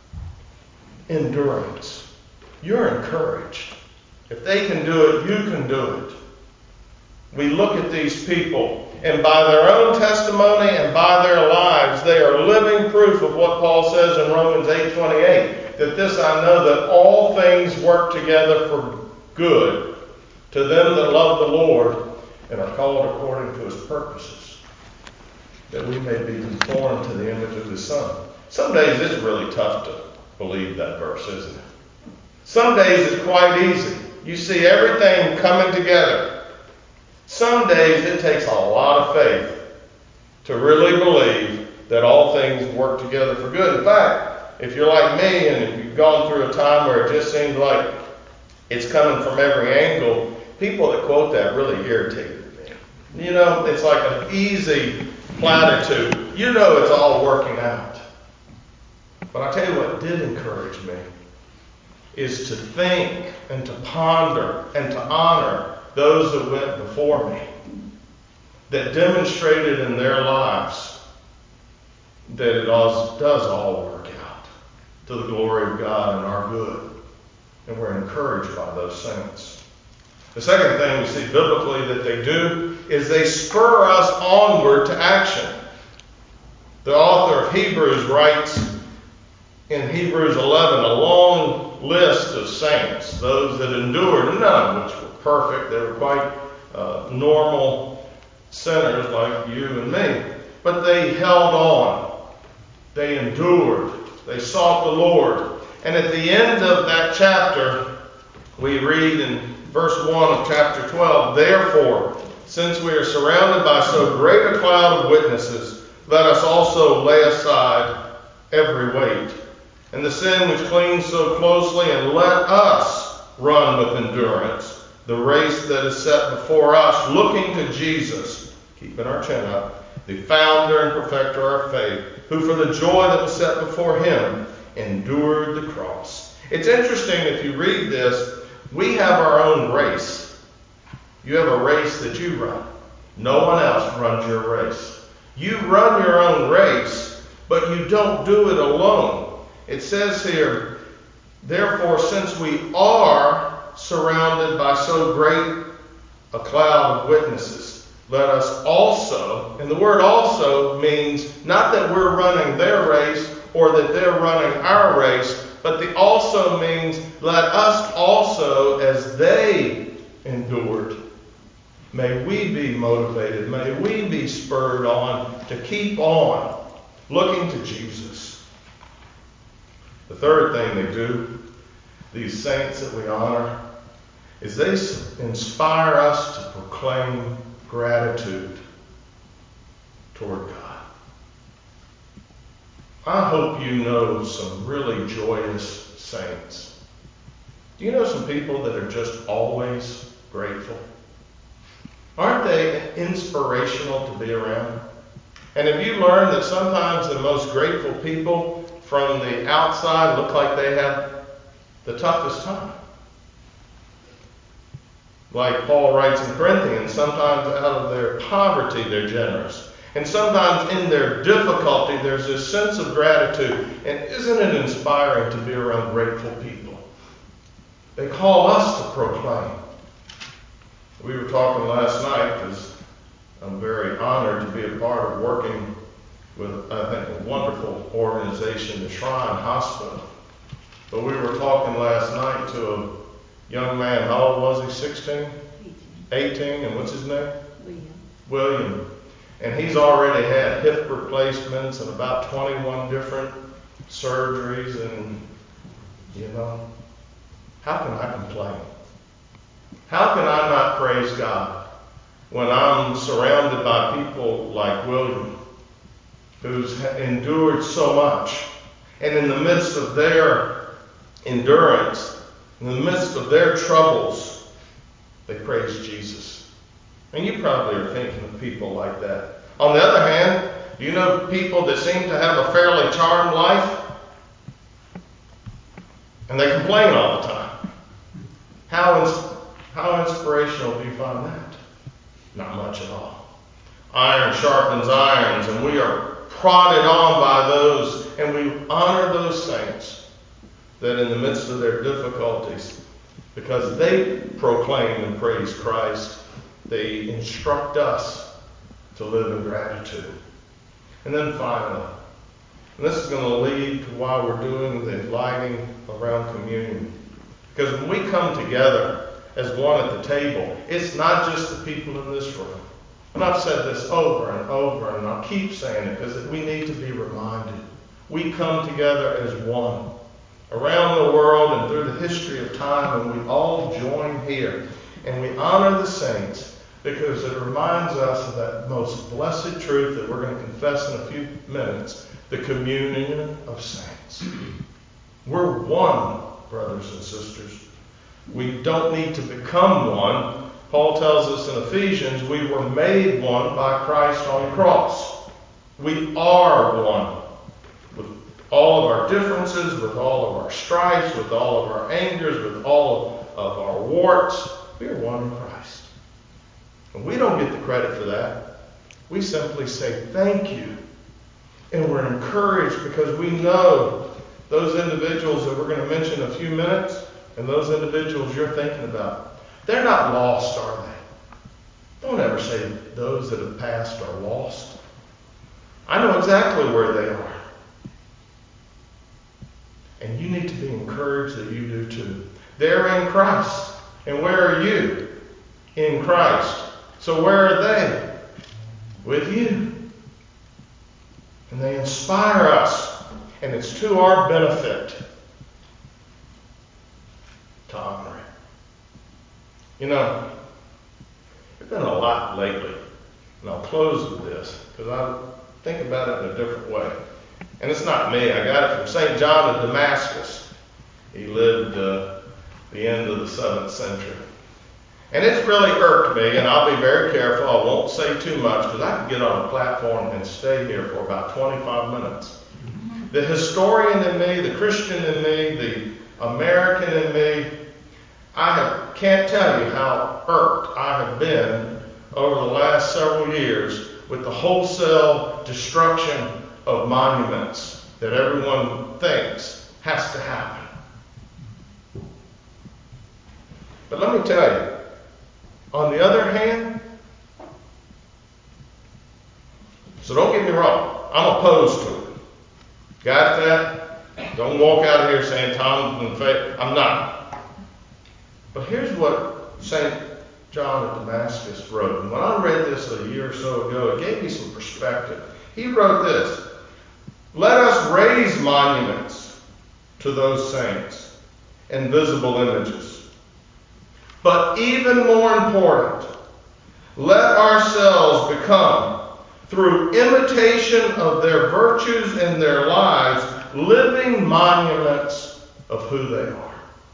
endurance, you're encouraged. If they can do it, you can do it. We look at these people, and by their own testimony and by their lives, they are living proof of what Paul says in Romans eight twenty-eight, that this I know, that all things work together for good to them that love the Lord and are called according to his purposes, that we may be conformed to the image of his Son. Some days it's really tough to believe that verse, isn't it? Some days it's quite easy. You see everything coming together. Some days it takes a lot of faith to really believe that all things work together for good. In fact, if you're like me and if you've gone through a time where it just seems like it's coming from every angle, people that quote that really irritate me. You know, it's like an easy platitude. You know it's all working out. But I tell you what did encourage me is to think and to ponder and to honor those that went before me, that demonstrated in their lives that it all, does all work out to the glory of God and our good. And we're encouraged by those saints. The second thing we see biblically that they do is they spur us onward to action. The author of Hebrews writes in Hebrews eleven a long list of saints, those that endured, none of which were perfect. They were quite uh, normal sinners like you and me. But they held on. They endured. They sought the Lord. And at the end of that chapter, we read in verse one of chapter twelve, "Therefore, since we are surrounded by so great a cloud of witnesses, let us also lay aside every weight and the sin which clings so closely, and let us run with endurance the race that is set before us, looking to Jesus," keeping our chin up, "the founder and perfecter of our faith, who for the joy that was set before him endured the cross." It's interesting if you read this, we have our own race. You have a race that you run. No one else runs your race. You run your own race, but you don't do it alone. It says here, "Therefore, since we are surrounded by so great a cloud of witnesses, let us also," and the word also means not that we're running their race or that they're running our race, but the also means let us also, as they endured, May we be motivated. May we be spurred on to keep on looking to Jesus. The third thing they do, these saints that we honor, is they inspire us to proclaim gratitude toward God. I hope you know some really joyous saints. Do you know some people that are just always grateful? Aren't they inspirational to be around? And have you learned that sometimes the most grateful people from the outside look like they have the toughest time? Like Paul writes in Corinthians, sometimes out of their poverty they're generous. And sometimes in their difficulty there's this sense of gratitude. And isn't it inspiring to be around grateful people? They call us to proclaim. We were talking last night, because I'm very honored to be a part of working with, I think, a wonderful organization, the Shrine Hospital. But we were talking last night to a young man. How old was he? sixteen? eighteen. And what's his name? William. William. And he's already had hip replacements and about twenty-one different surgeries. And, you know, how can I complain? How can I not praise God when I'm surrounded by people like William, who's endured so much, and in the midst of their endurance, in the midst of their troubles, they praise Jesus? And you probably are thinking of people like that. On the other hand, do you know people that seem to have a fairly charmed life? And they complain all the time. How is How inspirational do you find that? Not much at all. Iron sharpens irons, and we are prodded on by those, and we honor those saints that in the midst of their difficulties, because they proclaim and praise Christ, they instruct us to live in gratitude. And then finally, and this is going to lead to why we're doing the lighting around communion. Because when we come together as one at the table, it's not just the people in this room. And I've said this over and over, and I'll keep saying it because we need to be reminded. We come together as one around the world and through the history of time, and we all join here. And we honor the saints because it reminds us of that most blessed truth that we're going to confess in a few minutes, the communion of saints. We're one, brothers and sisters. We don't need to become one. Paul tells us in Ephesians, we were made one by Christ on the cross. We are one. With all of our differences, with all of our strifes, with all of our angers, with all of our warts, we are one in Christ. And we don't get the credit for that. We simply say thank you. And we're encouraged because we know those individuals that we're going to mention in a few minutes, and those individuals you're thinking about, they're not lost, are they? Don't ever say those that have passed are lost. I know exactly where they are. And you need to be encouraged that you do too. They're in Christ. And where are you? In Christ. So where are they? With you. And they inspire us. And it's to our benefit to honor it. You know, there's been a lot lately, and I'll close with this because I think about it in a different way. And it's not me. I got it from Saint John of Damascus. He lived uh, the end of the seventh century. And it's really irked me, and I'll be very careful. I won't say too much because I could get on a platform and stay here for about twenty-five minutes. The historian in me, the Christian in me, the American in me, I have, can't tell you how irked I have been over the last several years with the wholesale destruction of monuments that everyone thinks has to happen. But let me tell you, on the other hand, so don't get me wrong, I'm opposed to it. Got that? Don't walk out of here saying Tom's been faith. I'm not. But here's what Saint John of Damascus wrote. And when I read this a year or so ago, it gave me some perspective. He wrote this: "Let us raise monuments to those saints and visible images. But even more important, let ourselves become, through imitation of their virtues and their lives, living monuments of who they are."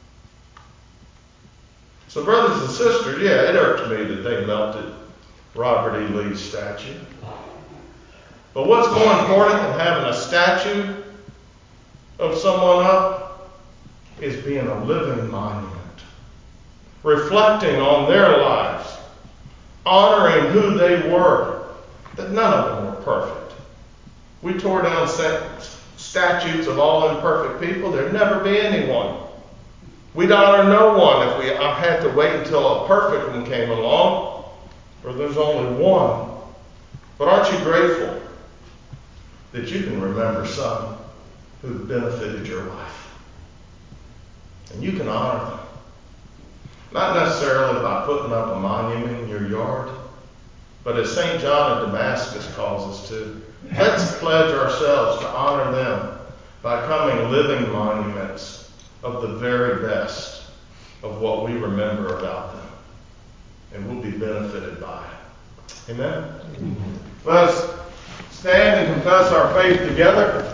So brothers and sisters, yeah, it irked me that they melted Robert E. Lee's statue. But what's more important than having a statue of someone up is being a living monument, reflecting on their lives, honoring who they were, that none of them were perfect. We tore down statues of all imperfect people. There'd never be anyone. We'd honor no one if we had to wait until a perfect one came along, for there's only one. But aren't you grateful that you can remember some who benefited your life? And you can honor them. Not necessarily by putting up a monument in your yard, but as Saint John of Damascus calls us to, let's pledge ourselves to honor them by becoming living monuments of the very best of what we remember about them. And we'll be benefited by it. Amen? Mm-hmm. Let us stand and confess our faith together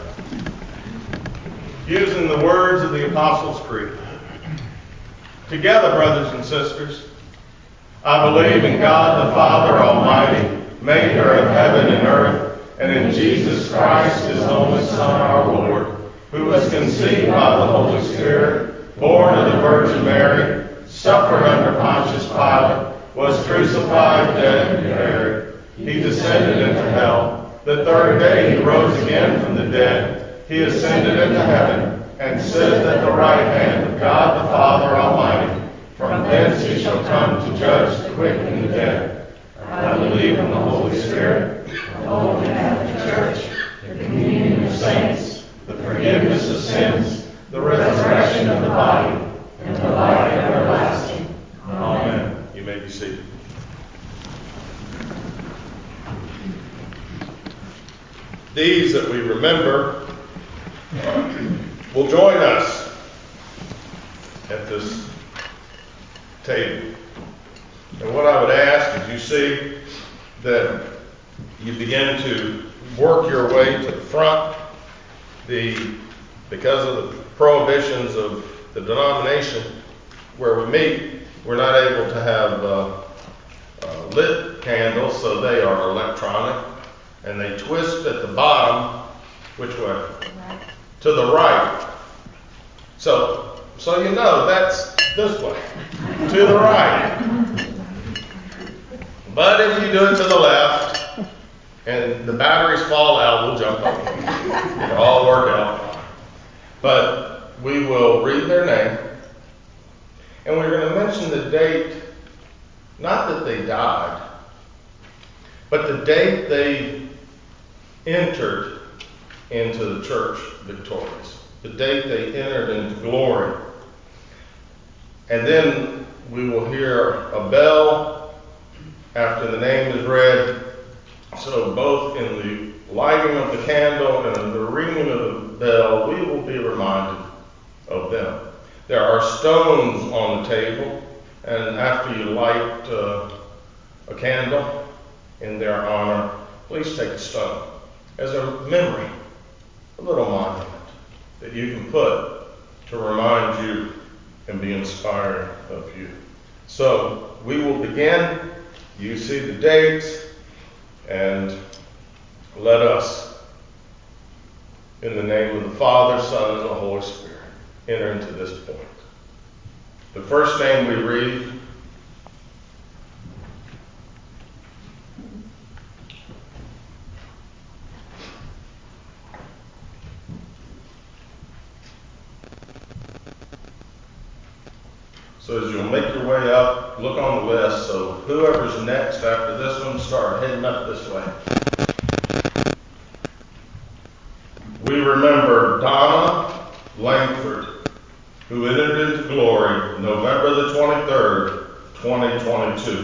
using the words of the Apostles' Creed. Together, brothers and sisters, I believe in God the Father Almighty, maker of heaven and earth, and in Jesus Christ, his only Son, our Lord, who was conceived by the Holy Spirit, born of the Virgin Mary, suffered under Pontius Pilate, was crucified, dead, and buried. He descended into hell. The third day he rose again from the dead. He ascended into heaven, and sitteth at the right hand of God the Father Almighty. From thence he shall come to judge the quick and the dead. I believe in the Holy Spirit, the Holy Catholic Church, the communion of saints, the forgiveness of sins, the resurrection of the body, and the life everlasting. Amen. You may be seated. These that we remember will join us at this table. And what I would ask is you see that you begin to work your way to the front. The, because of the prohibitions of the denomination where we meet, we're not able to have uh, uh, lit candles, so they are electronic, and they twist at the bottom. Which way? Right. To the right. So, so you know that's this way, to the right. But if you do it to the left, and the batteries fall out, we'll jump up. It'll all work out. But we will read their name, and we're going to mention the date, not that they died, but the date they entered into the church victorious, the date they entered into glory. And then we will hear a bell after the name is read. So both in the lighting of the candle and the ringing of the bell, we will be reminded of them. There are stones on the table, and after you light uh, a candle in their honor, please take a stone as a memory, a little monument that you can put to remind you and be inspired of you. So we will begin. You see the dates, and let us, in the name of the Father, Son, and the Holy Spirit, enter into this point. The first name we read So as you'll make your way up, look on the list. So whoever's next after this one, start heading up this way. We remember Donna Langford, who entered into glory November the twenty-third, twenty twenty-two.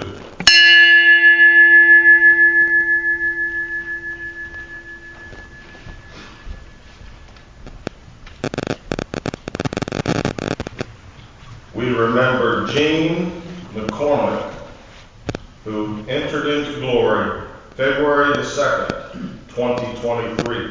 We remember Jean McCormick, who entered into glory February the second, twenty twenty-three.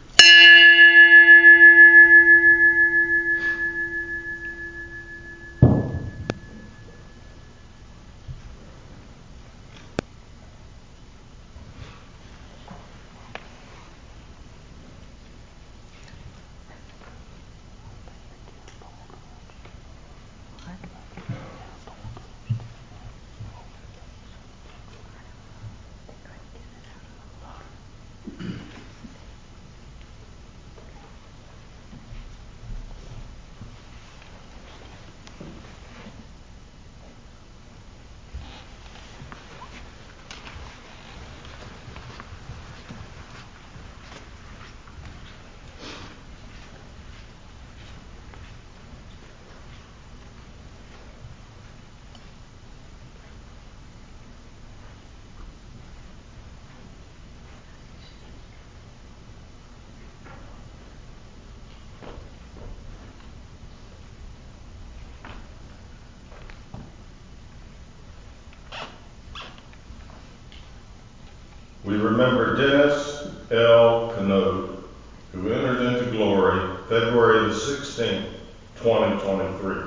We remember Dennis L. Canode, who entered into glory February the sixteenth, twenty twenty-three.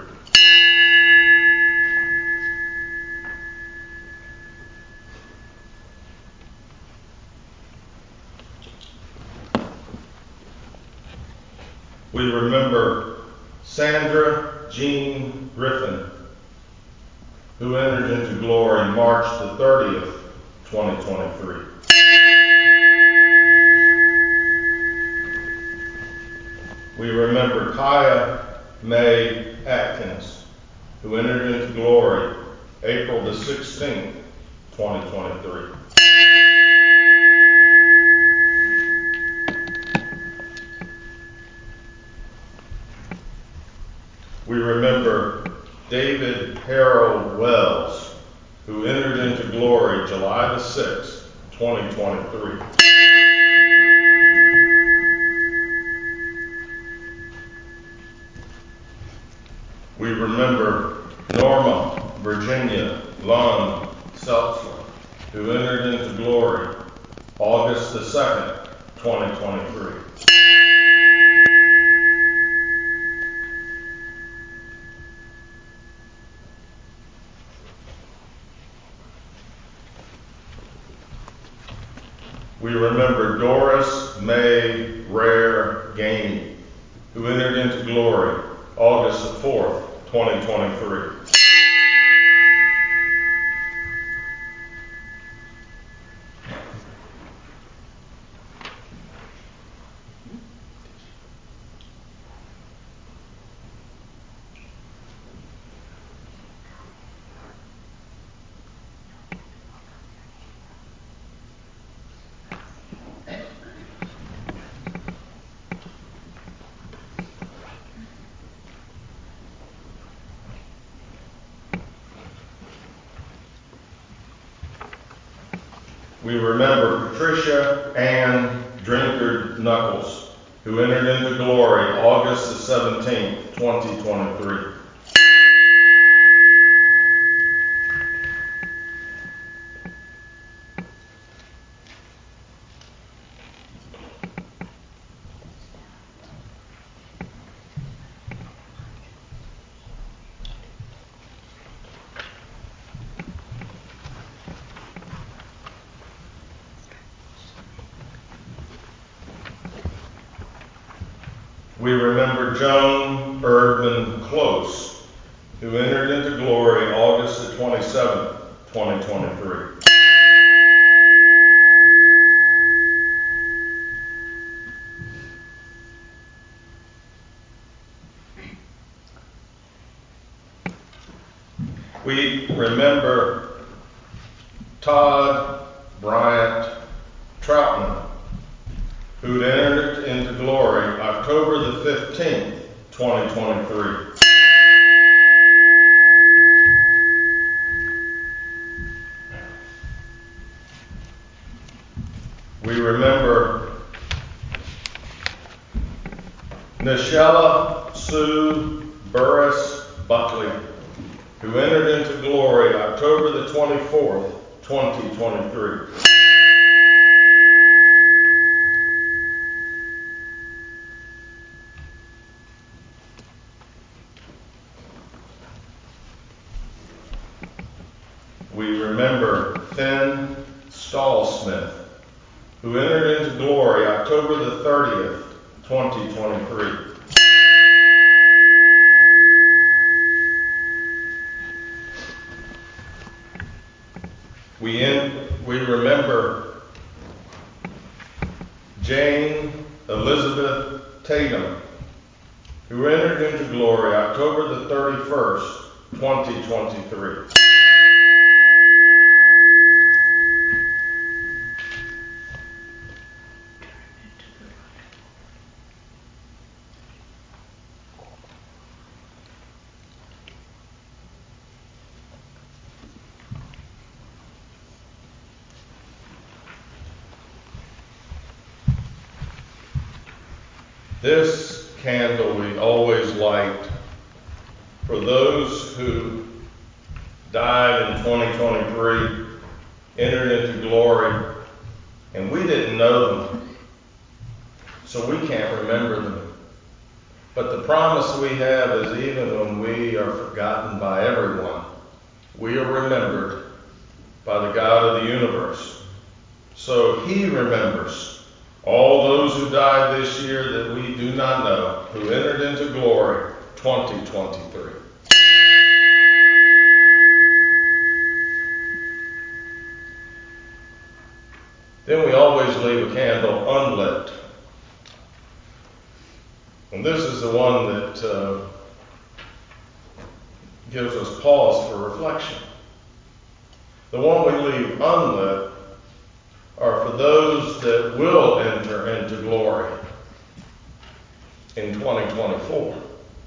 We remember Sandra Jean Griffin, who entered into glory March the thirtieth, twenty twenty-three. We remember Kaya May Atkins, who entered into glory April the sixteenth, twenty twenty-three. We remember David Harold Wells, who entered into glory July the sixth, twenty twenty-three. We remember Norma Virginia Lund Seltzler, who entered into glory August the second, twenty twenty-three. We remember Doris May Rare Gainey, who entered into glory August the fourth, twenty twenty-three. We remember Patricia Ann Drinkard Knuckles, who entered into glory August the seventeenth, twenty twenty-three. We remember Joan Erdman Close, who entered into glory August the twenty-seventh, twenty twenty-three. We remember Todd Bryant Troutman, who entered into glory October the fifteenth, twenty twenty-three. Nishella Sue Burris Buckley, who entered into glory October the twenty-fourth, twenty twenty-three. We remember Finn Stallsmith, who entered into glory October the thirtieth, twenty twenty-three. We, in, we remember Jane Elizabeth Tatum, who entered into glory October the thirty-first, twenty twenty-three. This candle we always light for those who died in twenty twenty-three, entered into glory, and we didn't know them, so we can't remember them. But the promise we have is even when we are forgotten by everyone, we are remembered by the God of the universe. So He remembers all those who died this year that we do not know, who entered into glory twenty twenty-three. Then we always leave a candle unlit. And this is the one that uh, gives us pause for reflection. The one we leave unlit are for those that will enter into glory in twenty twenty-four.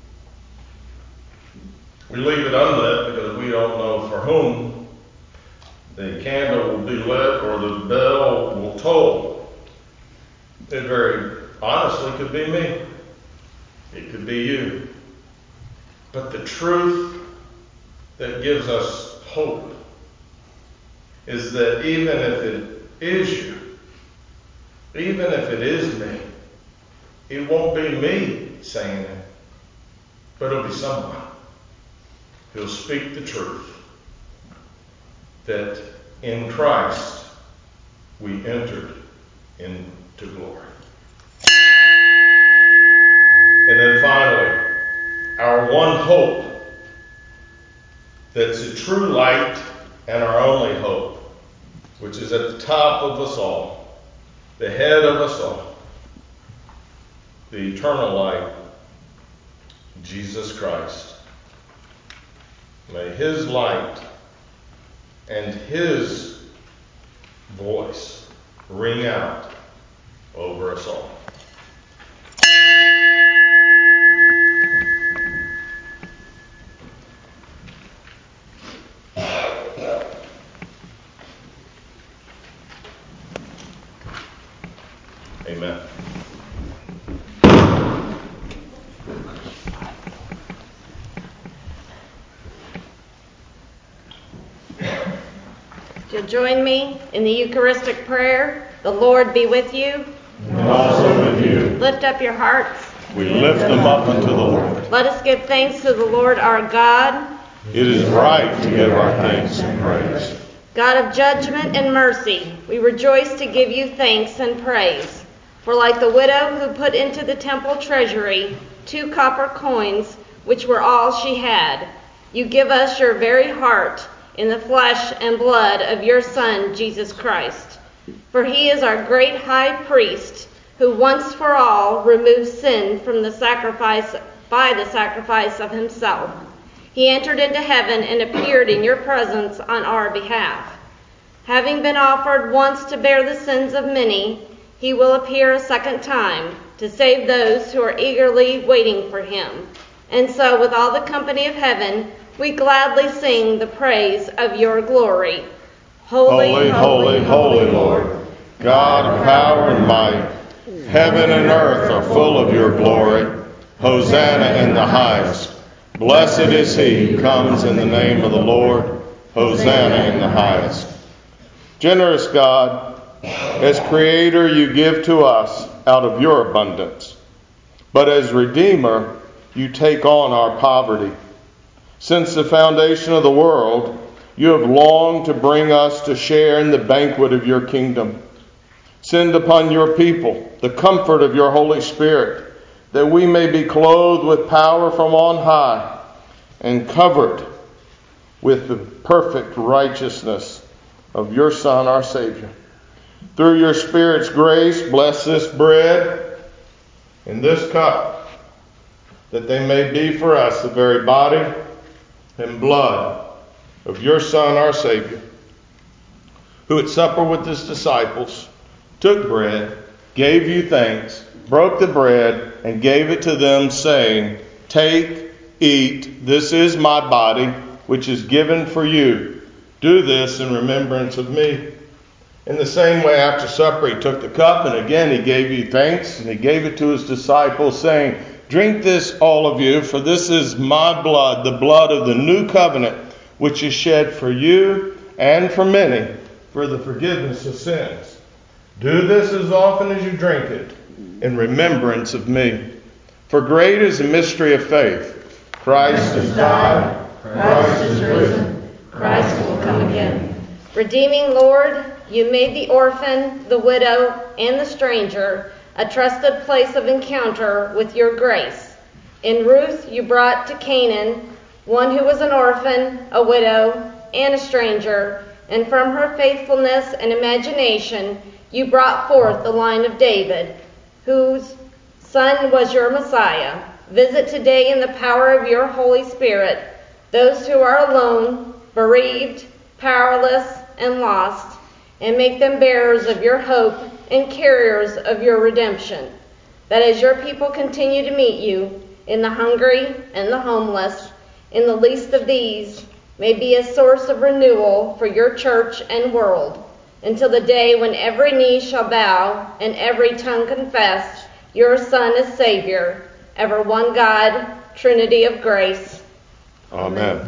We leave it unlit because we don't know for whom the candle will be lit or the bell will toll. It very honestly could be me. It could be you. But the truth that gives us hope is that even if it is you, even if it is me, it won't be me saying it, but it'll be someone who'll speak the truth that in Christ we entered into glory. And then finally, our one hope that's a true light and our only hope, which is at the top of us all, the head of us all, the eternal light, Jesus Christ. May His light and His voice ring out over us all. Amen. If you'll join me in the Eucharistic prayer, the Lord be with you. And also with you. Lift up your hearts. We lift them up unto the Lord. Let us give thanks to the Lord our God. It is right to give our thanks and praise. God of judgment and mercy, we rejoice to give you thanks and praise. For like the widow who put into the temple treasury two copper coins, which were all she had, you give us your very heart in the flesh and blood of your Son, Jesus Christ. For he is our great high priest, who once for all removes sin from the sacrifice by the sacrifice of himself. He entered into heaven and appeared in your presence on our behalf. Having been offered once to bear the sins of many, he will appear a second time to save those who are eagerly waiting for him. And so, with all the company of heaven, we gladly sing the praise of your glory. Holy, holy, holy, holy Lord, God of power and might, heaven and earth are full of your glory. Hosanna in the highest. Blessed is he who comes in the name of the Lord. Hosanna in the highest. Generous God, as Creator you give to us out of your abundance. But as Redeemer, you take on our poverty. Since the foundation of the world, you have longed to bring us to share in the banquet of your kingdom. Send upon your people the comfort of your Holy Spirit, that we may be clothed with power from on high and covered with the perfect righteousness of your Son, our Savior. Through your Spirit's grace, bless this bread and this cup, that they may be for us the very body and blood of your Son, our Savior, who at supper with his disciples took bread, gave you thanks, broke the bread, and gave it to them, saying, "Take, eat, this is my body, which is given for you. Do this in remembrance of me." In the same way, after supper, he took the cup, and again he gave you thanks, and he gave it to his disciples, saying, "Drink this, all of you, for this is my blood, the blood of the new covenant, which is shed for you and for many for the forgiveness of sins. Do this as often as you drink it in remembrance of me. For great is the mystery of faith. Christ has died, Christ is risen, Christ will come again. Redeeming Lord, you made the orphan, the widow, and the stranger a trusted place of encounter with your grace. In Ruth, you brought to Canaan one who was an orphan, a widow, and a stranger, and from her faithfulness and imagination, you brought forth the line of David, whose son was your Messiah. Visit today in the power of your Holy Spirit those who are alone, bereaved, powerless, and lost, and make them bearers of your hope and carriers of your redemption. That as your people continue to meet you in the hungry and the homeless, in the least of these, may be a source of renewal for your church and world, until the day when every knee shall bow and every tongue confess your Son is Savior, ever one God, Trinity of grace. Amen.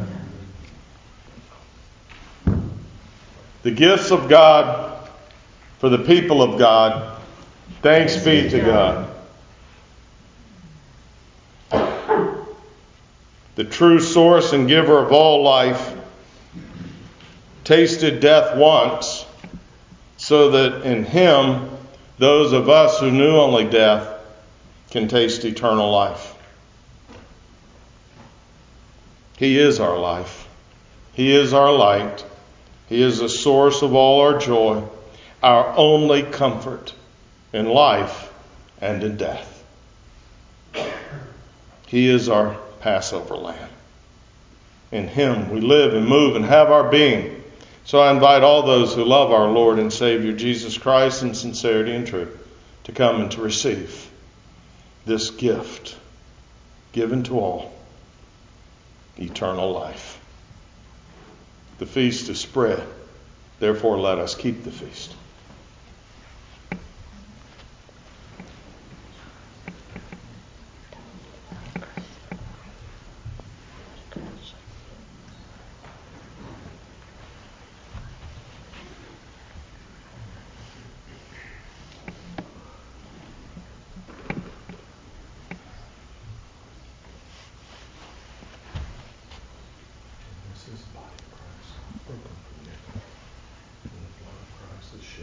The gifts of God for the people of God. Thanks be to God. The true source and giver of all life tasted death once, so that in him those of us who knew only death can taste eternal life. He is our life. He is our light. He is the source of all our joy, our only comfort in life and in death. He is our Passover lamb. In him we live and move and have our being. So I invite all those who love our Lord and Savior Jesus Christ in sincerity and truth to come and to receive this gift given to all, eternal life. The feast is spread. Therefore, let us keep the feast. This is the body of Christ, broken for you, and the blood of Christ is shed.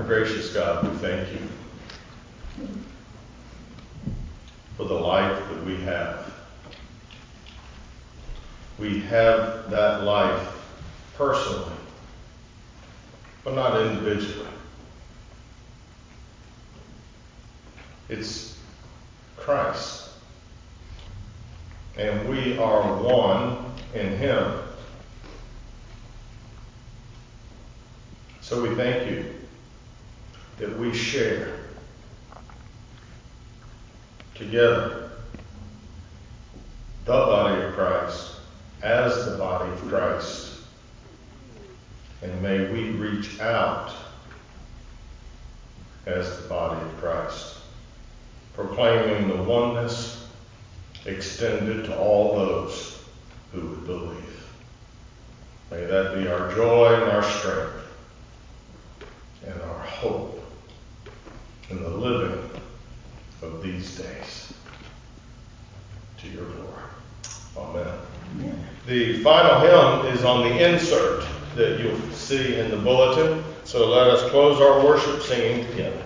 gracious God, we thank you for the life that we have. We have that life personally, but not individually. It's Christ. And we are one in Him. So we thank you that we share together the body of Christ as the body of Christ. And may we reach out as the body of Christ, proclaiming the oneness extended to all those who would believe. May that be our joy and our strength and our hope in the living of these days. To your glory. Amen. Amen. The final hymn is on the insert that you'll see in the bulletin. So let us close our worship singing together.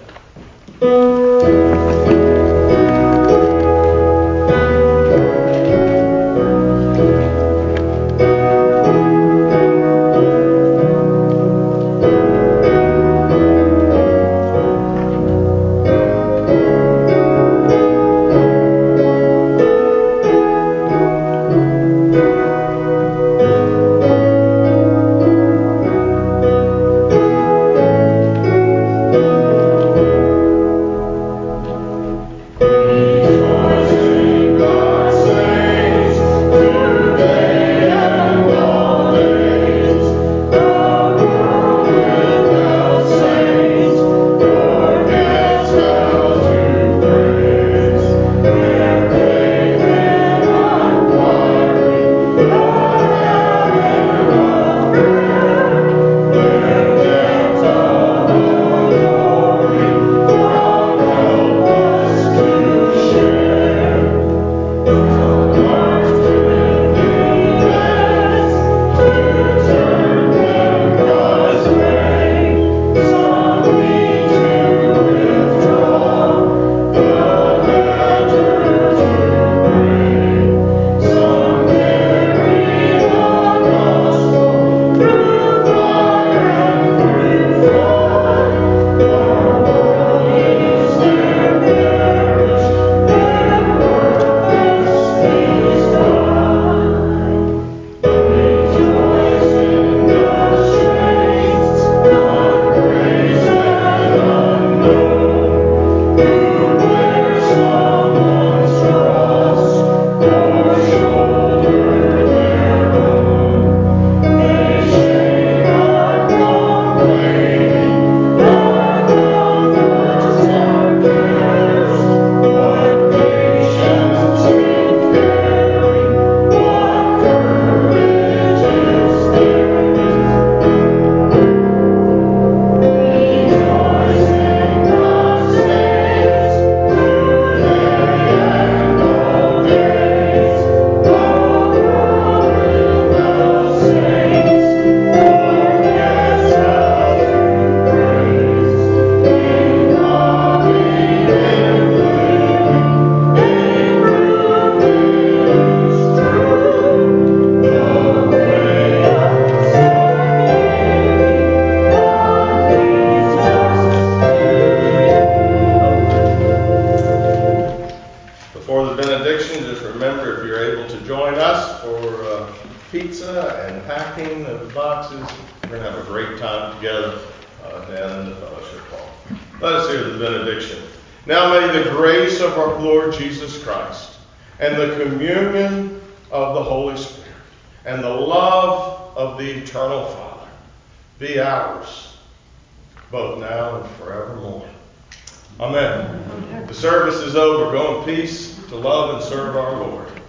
pizza and packing of the boxes. We're going to have a great time together uh, down in the fellowship hall. Let us hear the benediction. Now may the grace of our Lord Jesus Christ and the communion of the Holy Spirit and the love of the eternal Father be ours, both now and forevermore. Amen. The service is over. Go in peace to love and serve our Lord.